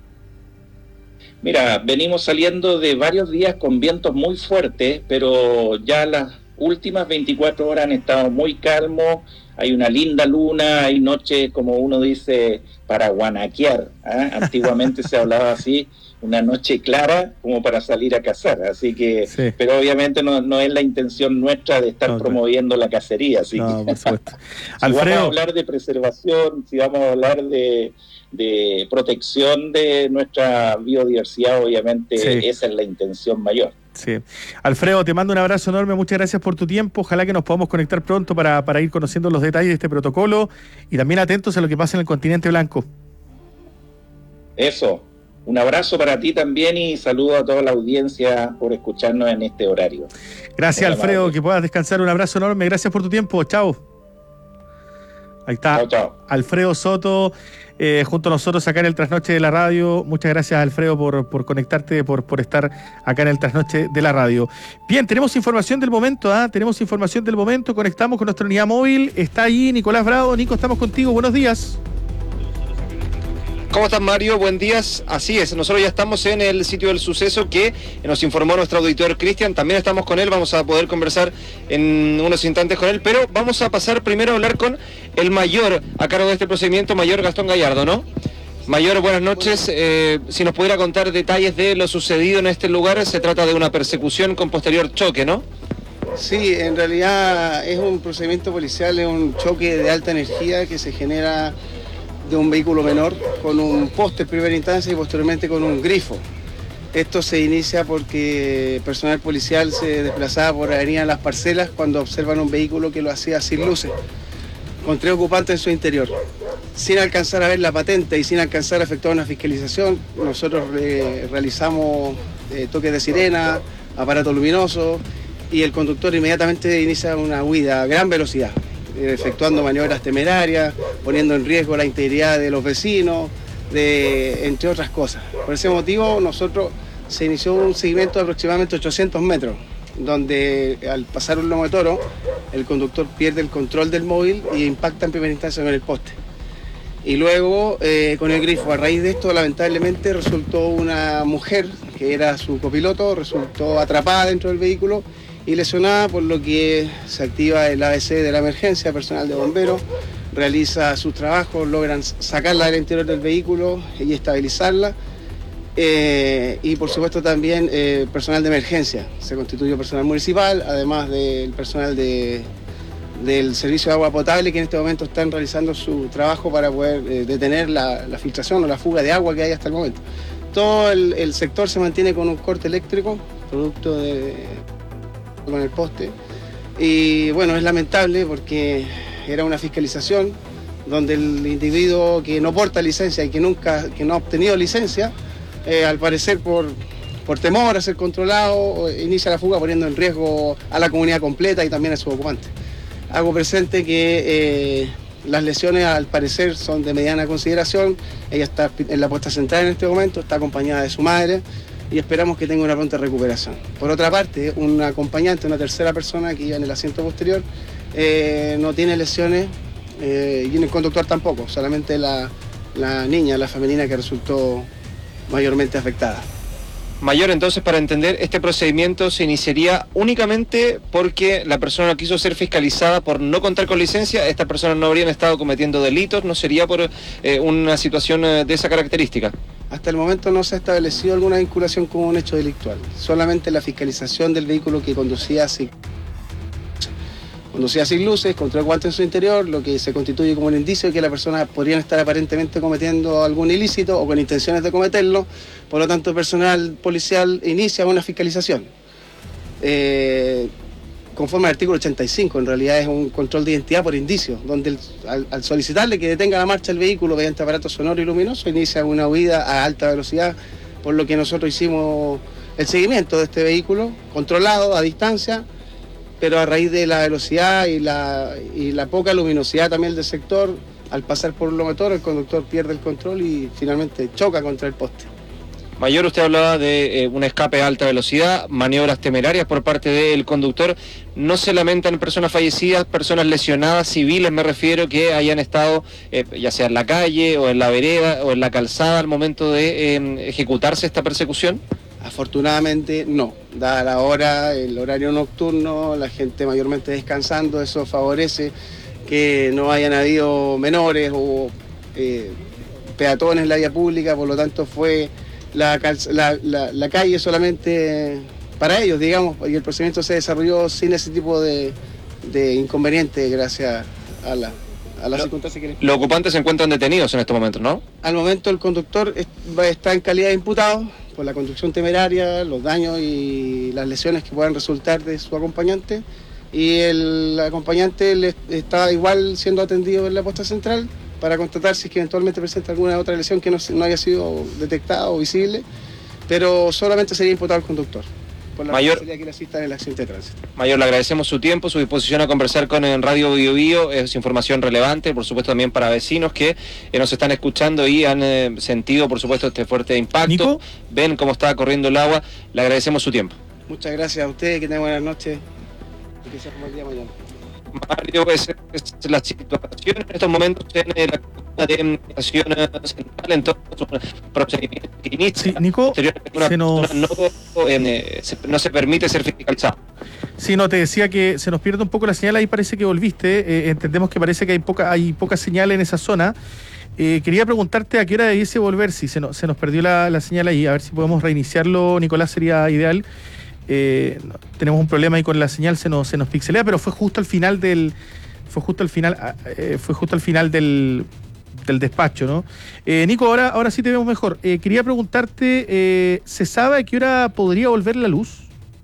Mira, venimos saliendo de varios días con vientos muy fuertes, pero ya las últimas 24 horas han estado muy calmos, hay una linda luna, hay noches, como uno dice, para guanaquear, ¿eh? Antiguamente se hablaba así, una noche clara como para salir a cazar, así que, sí. Pero obviamente no es la intención nuestra de estar promoviendo la cacería, así que por supuesto. Si Alfredo, vamos a hablar de preservación, si vamos a hablar de protección de nuestra biodiversidad, obviamente esa es la intención mayor. Sí. Alfredo, te mando un abrazo enorme, muchas gracias por tu tiempo, ojalá que nos podamos conectar pronto para ir conociendo los detalles de este protocolo y también atentos a lo que pasa en el continente blanco. Eso, un abrazo para ti también y saludo a toda la audiencia por escucharnos en este horario. Gracias, Alfredo, amable. Que puedas descansar, un abrazo enorme, gracias por tu tiempo, chao. Ahí está, chao. Alfredo Soto, junto a nosotros acá en el Trasnoche de la Radio. Muchas gracias, Alfredo, por conectarte, por estar acá en el Trasnoche de la Radio. Bien, tenemos información del momento, tenemos información del momento, conectamos con nuestra unidad móvil, está ahí Nicolás Bravo. Nico, estamos contigo, buenos días. ¿Cómo estás, Mario? Buen día. Así es, nosotros ya estamos en el sitio del suceso que nos informó nuestro auditor Cristian, también estamos con él, vamos a poder conversar en unos instantes con él, pero vamos a pasar primero a hablar con el mayor a cargo de este procedimiento, mayor Gastón Gallardo, ¿no? Mayor, buenas noches. Si nos pudiera contar detalles de lo sucedido en este lugar, se trata de una persecución con posterior choque, ¿no? Sí, en realidad es un procedimiento policial, es un choque de alta energía que se genera de un vehículo menor con un poste en primera instancia y posteriormente con un grifo. Esto se inicia porque personal policial se desplazaba por Avenida Las Parcelas cuando observan un vehículo que lo hacía sin luces, con 3 ocupantes en su interior. Sin alcanzar a ver la patente y sin alcanzar a efectuar una fiscalización, nosotros realizamos toques de sirena, aparatos luminosos y el conductor inmediatamente inicia una huida a gran velocidad, efectuando maniobras temerarias, poniendo en riesgo la integridad de los vecinos, entre otras cosas. Por ese motivo, se inició un seguimiento de aproximadamente 800 metros, donde al pasar un lomo de toro, el conductor pierde el control del móvil y impacta en primera instancia con el poste. Y luego, con el grifo, a raíz de esto, lamentablemente, resultó una mujer, que era su copiloto, resultó atrapada dentro del vehículo y lesionada, por lo que se activa el ABC de la emergencia, personal de bomberos, realiza sus trabajos, logran sacarla del interior del vehículo y estabilizarla. Y por supuesto también personal de emergencia, se constituyó personal municipal, además del personal del servicio de agua potable, que en este momento están realizando su trabajo para poder detener la filtración o la fuga de agua que hay hasta el momento. Todo el sector se mantiene con un corte eléctrico, producto con el poste, y bueno, es lamentable porque era una fiscalización donde el individuo que no porta licencia y que no ha obtenido licencia, al parecer por temor a ser controlado, inicia la fuga poniendo en riesgo a la comunidad completa y también a sus ocupantes. Hago presente que las lesiones al parecer son de mediana consideración, ella está en la puesta central en este momento, está acompañada de su madre, y esperamos que tenga una pronta recuperación. Por otra parte, un acompañante, una tercera persona que iba en el asiento posterior, no tiene lesiones y el conductor tampoco, solamente la niña, la femenina, que resultó mayormente afectada. Mayor, entonces, para entender, este procedimiento se iniciaría únicamente porque la persona no quiso ser fiscalizada por no contar con licencia. Estas personas no habrían estado cometiendo delitos, no sería por una situación de esa característica. Hasta el momento no se ha establecido alguna vinculación con un hecho delictual, solamente la fiscalización del vehículo que conducía sin luces, con 3 ocupantes en su interior, lo que se constituye como un indicio de que la persona podría estar aparentemente cometiendo algún ilícito o con intenciones de cometerlo. Por lo tanto, el personal policial inicia una fiscalización. Conforme al artículo 85, en realidad es un control de identidad por indicios, donde al solicitarle que detenga la marcha del vehículo mediante aparato sonoro y luminoso, inicia una huida a alta velocidad, por lo que nosotros hicimos el seguimiento de este vehículo, controlado a distancia, pero a raíz de la velocidad y la poca luminosidad también del sector, al pasar por un lomotor el conductor pierde el control y finalmente choca contra el poste. Mayor, usted hablaba de un escape a alta velocidad, maniobras temerarias por parte del conductor. ¿No se lamentan personas fallecidas, personas lesionadas, civiles me refiero, que hayan estado ya sea en la calle o en la vereda o en la calzada al momento de ejecutarse esta persecución? Afortunadamente no, dada la hora, el horario nocturno, la gente mayormente descansando, eso favorece que no hayan habido menores o peatones en la vía pública, por lo tanto fue la calle solamente para ellos, digamos, y el procedimiento se desarrolló sin ese tipo de inconveniente gracias a las circunstancias que... Los ocupantes se encuentran detenidos en estos momentos, ¿no? Al momento el conductor está en calidad de imputado por la conducción temeraria, los daños y las lesiones que puedan resultar de su acompañante, y el acompañante está igual siendo atendido en la posta central para constatar si es que eventualmente presenta alguna otra lesión que no haya sido detectada o visible, pero solamente sería imputado al conductor por la responsabilidad que le asista en el accidente de tránsito. Mayor, le agradecemos su tiempo, su disposición a conversar con Radio Bio Bio. Es información relevante, por supuesto también para vecinos que nos están escuchando y han sentido, por supuesto, este fuerte impacto. ¿Nico? Ven cómo está corriendo el agua. Le agradecemos su tiempo. Muchas gracias a ustedes, que tengan buenas noches y que sea como el día de mañana. Mario, es la situación en estos momentos en la Administración Central, en todos los procedimientos que inicia. Sí, Nico, no se permite ser fiscalizado. Sí, no, te decía que se nos pierde un poco la señal, ahí parece que volviste, entendemos que parece que hay poca señal en esa zona. Quería preguntarte a qué hora debiese volver, si se nos perdió la señal ahí, a ver si podemos reiniciarlo, Nicolás, sería ideal. Tenemos un problema ahí con la señal, se nos pixelea, pero fue justo al final del despacho, ¿no? Nico, ahora sí te vemos mejor. Quería preguntarte, ¿se sabe a qué hora podría volver la luz?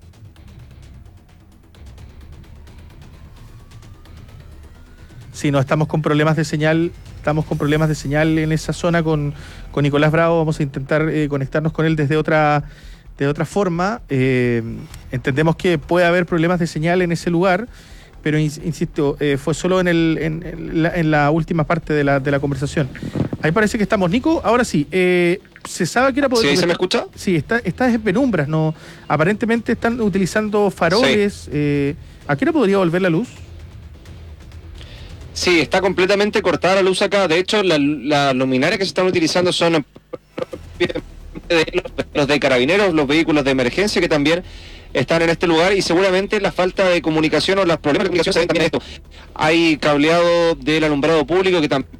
Sí, no, estamos con problemas de señal en esa zona con Nicolás Bravo. Vamos a intentar conectarnos con él de otra forma. Entendemos que puede haber problemas de señal en ese lugar, pero insisto, fue solo en la última parte de la conversación. Ahí parece que estamos, Nico. Ahora sí, ¿se sabe a qué hora podría... ¿Sí, se me escucha? Sí, está en penumbras, ¿no? Aparentemente están utilizando faroles. Sí. ¿A qué hora podría volver la luz? Sí, está completamente cortada la luz acá. De hecho, las luminarias que se están utilizando son de los de carabineros, los vehículos de emergencia que también están en este lugar, y seguramente la falta de comunicación o los problemas de comunicación se ven también en esto. Hay cableado del alumbrado público que también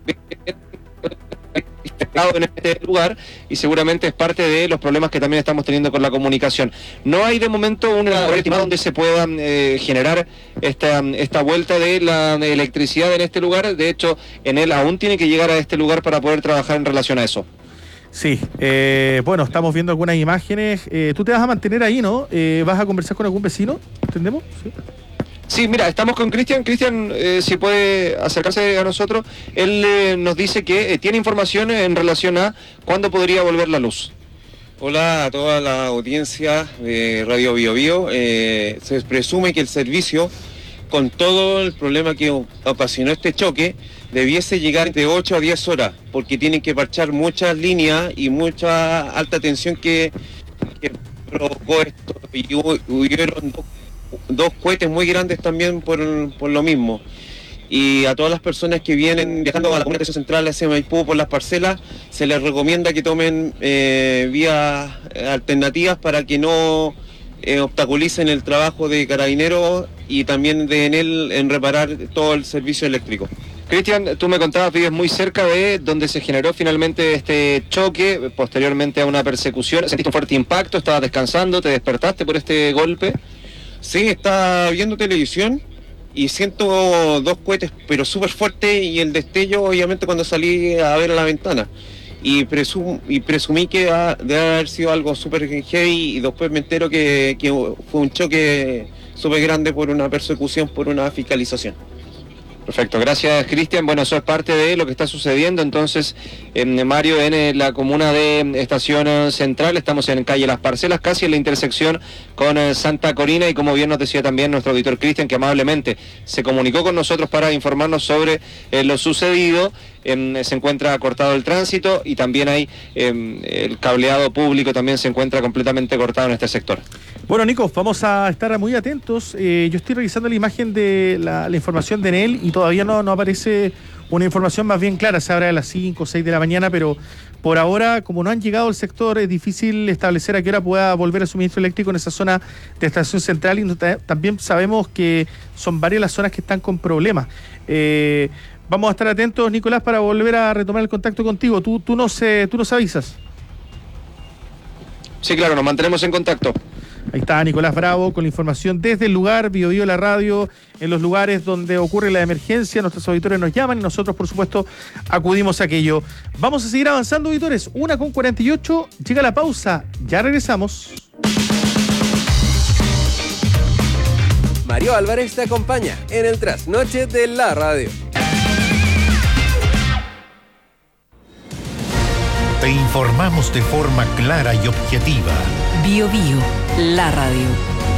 en este lugar, y seguramente es parte de los problemas que también estamos teniendo con la comunicación. No hay de momento una estimada donde se pueda generar esta vuelta de la electricidad en este lugar. De hecho, en él aún tiene que llegar a este lugar para poder trabajar en relación a eso. Sí, bueno, estamos viendo algunas imágenes. Tú te vas a mantener ahí, ¿no? ¿Vas a conversar con algún vecino? ¿Entendemos? Sí. Sí, mira, estamos con Cristian. Cristian, si puede acercarse a nosotros, él nos dice que tiene información en relación a cuándo podría volver la luz. Hola a toda la audiencia de Radio Bio Bio. Se presume que el servicio, con todo el problema que ocasionó este choque, debiese llegar de 8 a 10 horas, porque tienen que parchar muchas líneas y mucha alta tensión que provocó esto. Y hubieron dos cohetes muy grandes también por lo mismo. Y a todas las personas que vienen viajando a la comunidad central hacia Maipú por las parcelas, se les recomienda que tomen vías alternativas para que no obstaculicen el trabajo de carabineros y también de Enel en reparar todo el servicio eléctrico. Cristian, tú me contabas, vives muy cerca de donde se generó finalmente este choque, posteriormente a una persecución. ¿Sentiste un fuerte impacto? ¿Estabas descansando? ¿Te despertaste por este golpe? Sí, estaba viendo televisión y siento dos cohetes, pero súper fuertes, y el destello obviamente cuando salí a ver a la ventana. Y presumí que debe haber sido algo súper heavy, y después me entero que fue un choque súper grande por una persecución, por una fiscalización. Perfecto, gracias Cristian. Bueno, eso es parte de lo que está sucediendo entonces, Mario, en la comuna de Estación Central. Estamos en calle Las Parcelas, casi en la intersección con Santa Corina, y como bien nos decía también nuestro auditor Cristian, que amablemente se comunicó con nosotros para informarnos sobre lo sucedido. se encuentra cortado el tránsito y también hay el cableado público también se encuentra completamente cortado en este sector. Bueno, Nico, vamos a estar muy atentos. Yo estoy revisando la imagen de la información de Enel y todavía no aparece una información más bien clara. Se habla de las 5 o 6 de la mañana, pero por ahora, como no han llegado al sector, es difícil establecer a qué hora pueda volver el suministro eléctrico en esa zona de Estación Central, y también sabemos que son varias las zonas que están con problemas. Vamos a estar atentos, Nicolás, para volver a retomar el contacto contigo. Tú nos avisas. Sí, claro, nos mantenemos en contacto. Ahí está Nicolás Bravo con la información desde el lugar, BioBio la radio, en los lugares donde ocurre la emergencia. Nuestros auditores nos llaman y nosotros, por supuesto, acudimos a aquello. Vamos a seguir avanzando, auditores. 1:48, llega la pausa. Ya regresamos. Mario Álvarez te acompaña en el trasnoche de la radio. Te informamos de forma clara y objetiva. BioBio, la radio.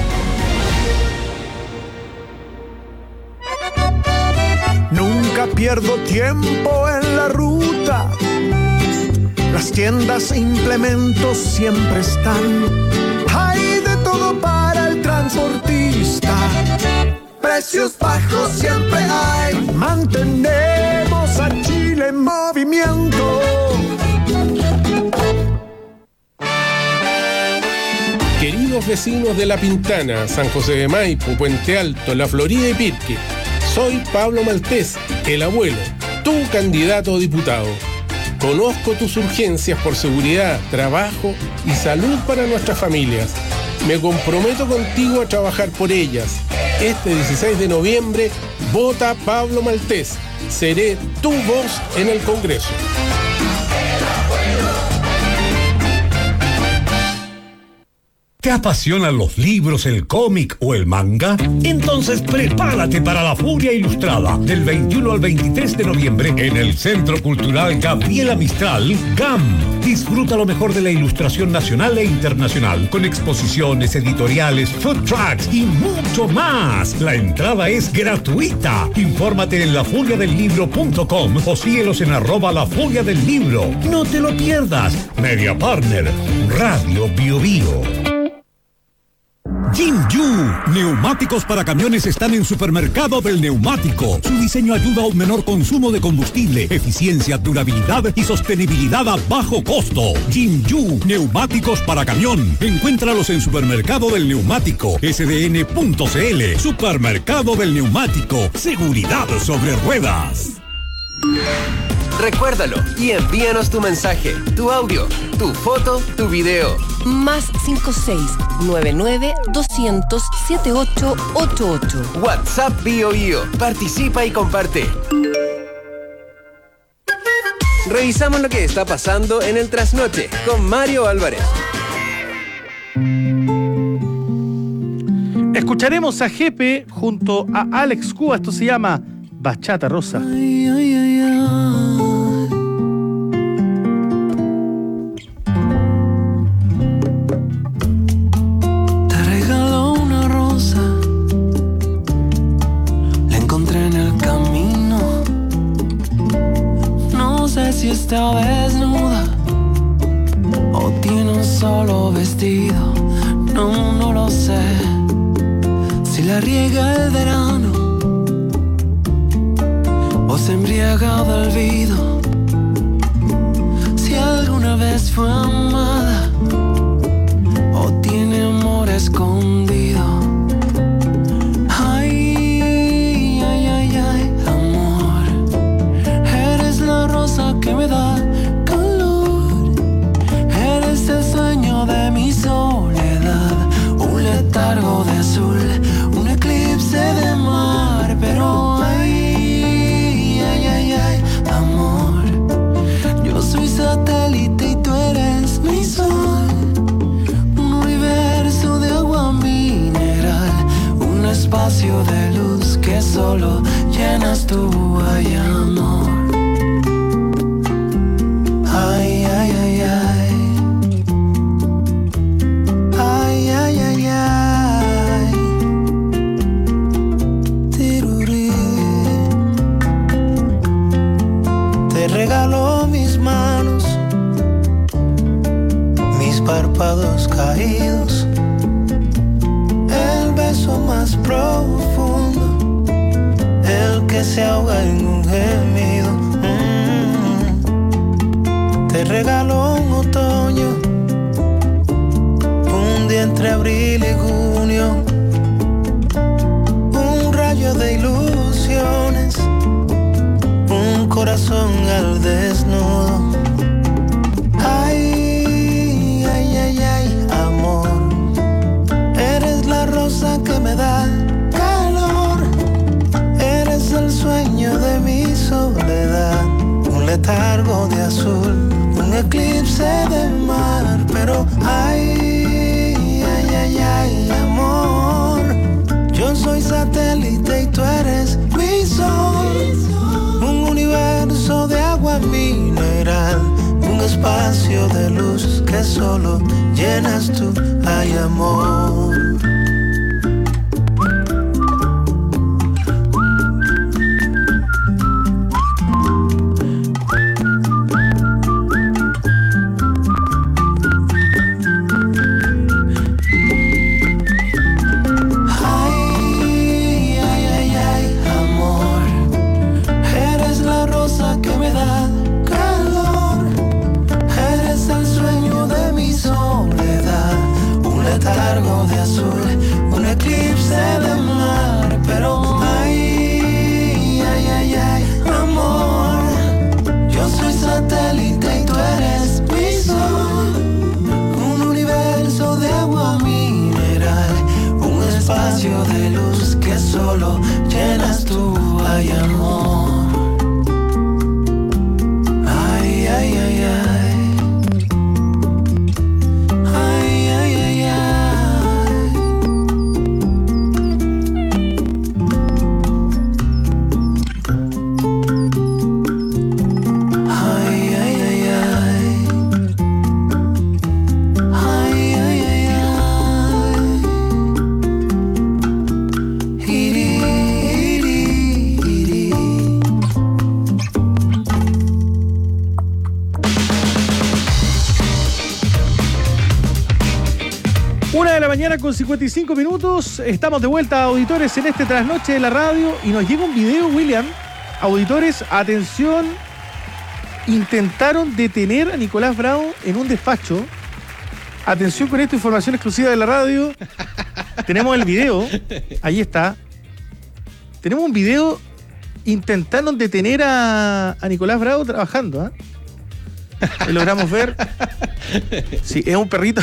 Nunca pierdo tiempo en la ruta. Las tiendas e implementos siempre están. Hay de todo para el transportista. Precios bajos siempre hay. Mantenemos a Chile en movimiento. Queridos vecinos de La Pintana, San José de Maipo, Puente Alto, La Florida y Pirque, soy Pablo Maltés, el abuelo, tu candidato a diputado. Conozco tus urgencias por seguridad, trabajo y salud para nuestras familias. Me comprometo contigo a trabajar por ellas. Este 16 de noviembre, vota Pablo Maltés. Seré tu voz en el Congreso. ¿Te apasionan los libros, el cómic o el manga? Entonces prepárate para la Furia Ilustrada del 21 al 23 de noviembre en el Centro Cultural Gabriela Mistral, GAM. Disfruta lo mejor de la ilustración nacional e internacional con exposiciones, editoriales, food trucks y mucho más. La entrada es gratuita. Infórmate en lafuriadelibro.com o síguelos en @lafuriadelibro. No te lo pierdas. Media Partner, Radio BioBio. Jinju, neumáticos para camiones están en Supermercado del Neumático. Su diseño ayuda a un menor consumo de combustible, eficiencia, durabilidad y sostenibilidad a bajo costo. Jinju, neumáticos para camión. Encuéntralos en Supermercado del Neumático, sdn.cl. Supermercado del Neumático, seguridad sobre ruedas. Recuérdalo y envíanos tu mensaje, tu audio, tu foto, tu video. Más 56-99-200-7888. WhatsApp BioBio. Participa y comparte. Revisamos lo que está pasando en el trasnoche con Mario Álvarez. Escucharemos a Jepe junto a Alex Cuba. Esto se llama Bachata Rosa. Te regaló una rosa, la encontré en el camino. No sé si está desnuda o tiene un solo vestido. No lo sé. Si la riega el verano o se embriaga de olvido, si alguna vez fue amada o tiene amor escondido. Ay, ay, ay, ay, amor, eres la rosa que me da calor, eres el sueño de mi soledad, un letargo de azul, un eclipse de mar, pero amor, yo soy satélite y tú eres mi sol, un universo de agua mineral, un espacio de luz que solo llenas tú, ay, amor. Ay, ay, ay, ay. Ay, ay, ay, ay. Tiruré. párpados caídos, el beso más profundo, el que se ahoga en un gemido. Te regalo un otoño, un día entre abril y junio, un rayo de ilusiones, un corazón al desnudo. Ay, ay, ay, ay, amor, eres la rosa que me da calor, eres el sueño de mi soledad, un letargo de azul, un eclipse de mar. Pero ay, ay, ay, ay, amor, yo soy satélite y tú eres mi sol, un universo de agua mineral, un espacio de luz que solo llenas tú. Ay, amor. De luz que solo llenas tú. Ay, amor. Ay, ay, ay, ay. Ay, ay, ay, ay. Ay, ay, ay, ay. Ay, ay, ay, ay. Mañana con 55 minutos, estamos de vuelta, auditores, en este trasnoche de la radio, y nos llega un video, William. Auditores, atención, intentaron detener a Nicolás Bravo en un despacho. Atención con esta información exclusiva de la radio. Tenemos el video, ahí está. Tenemos un video, intentaron detener a Nicolás Bravo trabajando, ¿eh? Logramos ver. Sí, es un perrito.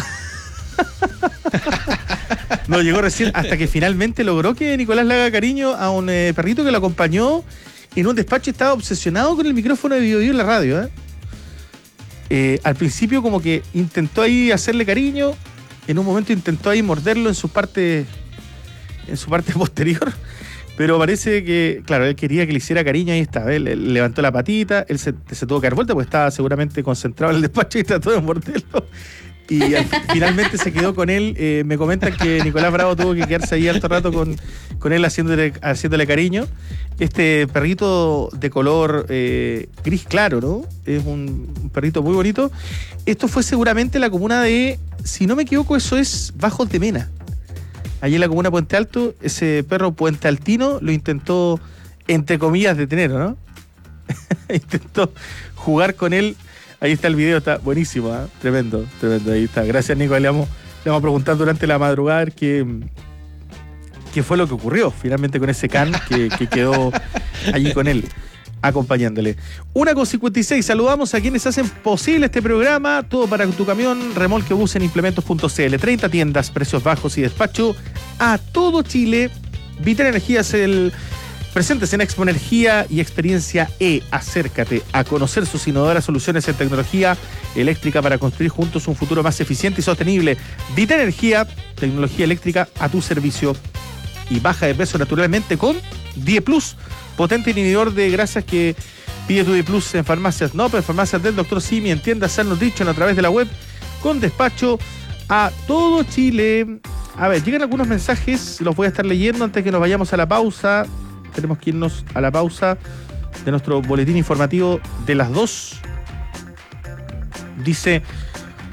No, llegó recién, hasta que finalmente logró que Nicolás le haga cariño a un perrito que lo acompañó en un despacho. Estaba obsesionado con el micrófono de Bio Bio en la radio, al principio como que intentó ahí hacerle cariño, en un momento intentó ahí morderlo en su parte posterior, pero parece que, claro, él quería que le hiciera cariño. Ahí está, él levantó la patita, él se tuvo que dar vuelta porque estaba seguramente concentrado en el despacho y trató de morderlo. Y finalmente se quedó con él. Me comentan que Nicolás Bravo tuvo que quedarse ahí harto rato con él haciéndole cariño. Este perrito de color gris claro, ¿no? Es un perrito muy bonito. Esto fue seguramente la comuna de, si no me equivoco, eso es Bajos de Mena. Allí en la comuna de Puente Alto, ese perro puentealtino lo intentó, entre comillas, detener, ¿no? Intentó jugar con él. Ahí está el video, está buenísimo, ¿eh? Tremendo, ahí está. Gracias, Nico. Le vamos a preguntar durante la madrugada qué fue lo que ocurrió finalmente con ese can que quedó allí con él, acompañándole. 1:56, saludamos a quienes hacen posible este programa. Todo para tu camión, remolque, bus en implementos.cl. 30 tiendas, precios bajos y despacho a todo Chile. Vital Energía es el... Presentes en Expo Energía y Experiencia E. Acércate a conocer sus innovadoras soluciones en tecnología eléctrica para construir juntos un futuro más eficiente y sostenible. Vital Energía, tecnología eléctrica a tu servicio. Y baja de peso naturalmente con Die Plus, potente inhibidor de grasas que pide tu Die Plus en farmacias Nop, en farmacias del Dr. Simi, en tiendas San Nutrition, a través de la web, con despacho a todo Chile. A ver, llegan algunos mensajes, los voy a estar leyendo antes que nos vayamos a la pausa. Tenemos que irnos a la pausa de nuestro boletín informativo de las 2. Dice,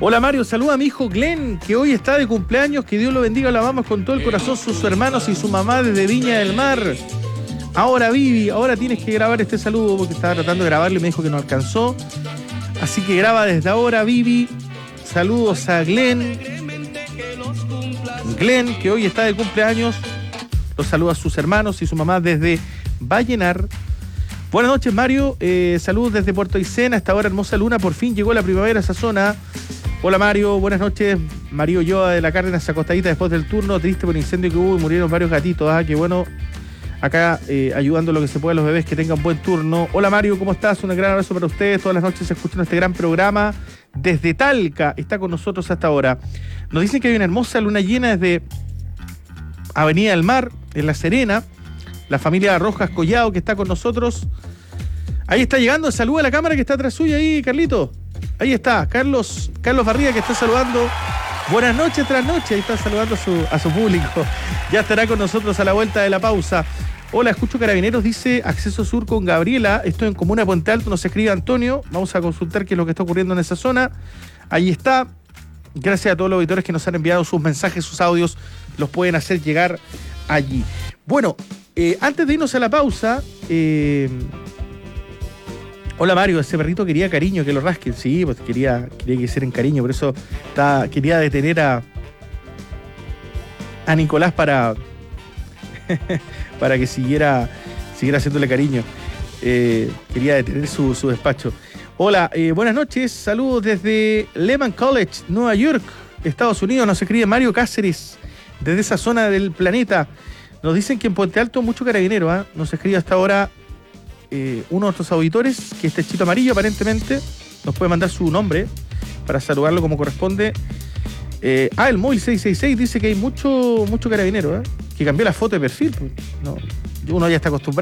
Hola Mario, saluda a mi hijo Glenn, que hoy está de cumpleaños, que Dios lo bendiga, lo amamos con todo el corazón, sus hermanos y su mamá desde Viña del Mar. Ahora Vivi, ahora tienes que grabar este saludo porque estaba tratando de grabarlo y me dijo que no alcanzó. Así que graba desde ahora, Vivi. Saludos a Glenn. Glenn, que hoy está de cumpleaños. Los saluda a sus hermanos y su mamá desde Vallenar. Buenas noches, Mario. Saludos desde Puerto Aysén. Hasta ahora hermosa luna. Por fin llegó la primavera a esa zona. Hola, Mario. Buenas noches. Mario Yoa de la Cárdenas, acostadita después del turno. Triste por el incendio que hubo y murieron varios gatitos. Ah, qué bueno. Acá ayudando lo que se pueda a los bebés que tengan buen turno. Hola Mario, ¿cómo estás? Un gran abrazo para ustedes. Todas las noches escuchando este gran programa. Desde Talca está con nosotros hasta ahora. Nos dicen que hay una hermosa luna llena desde Avenida del Mar, en La Serena. La familia Rojas Collado que está con nosotros. Ahí está llegando. Saluda a la cámara que está atrás suya ahí, Carlito. Ahí está, Carlos Barriga que está saludando. Buenas noches tras noche. Ahí está saludando a su público. Ya estará con nosotros a la vuelta de la pausa. Hola, escucho Carabineros, dice Acceso Sur con Gabriela. Esto en Comuna Puente Alto, nos escribe Antonio. Vamos a consultar qué es lo que está ocurriendo en esa zona. Ahí está. Gracias a todos los auditores que nos han enviado sus mensajes, sus audios. Los pueden hacer llegar allí. Bueno, antes de irnos a la pausa... Hola Mario, ese perrito quería cariño, que lo rasquen. Sí, pues quería que hicieran cariño, por eso quería detener a Nicolás para que siguiera haciéndole cariño. Quería detener su despacho. Hola, buenas noches, saludos desde Lehman College, Nueva York, Estados Unidos. Nos escribe Mario Cáceres, desde esa zona del planeta. Nos dicen que en Puente Alto mucho carabinero, ¿eh? Nos escribe hasta ahora uno de nuestros auditores, que es Techito Amarillo aparentemente. Nos puede mandar su nombre para saludarlo como corresponde. El móvil 666 dice que hay mucho carabinero, que cambió la foto de perfil. No, uno ya está acostumbrado.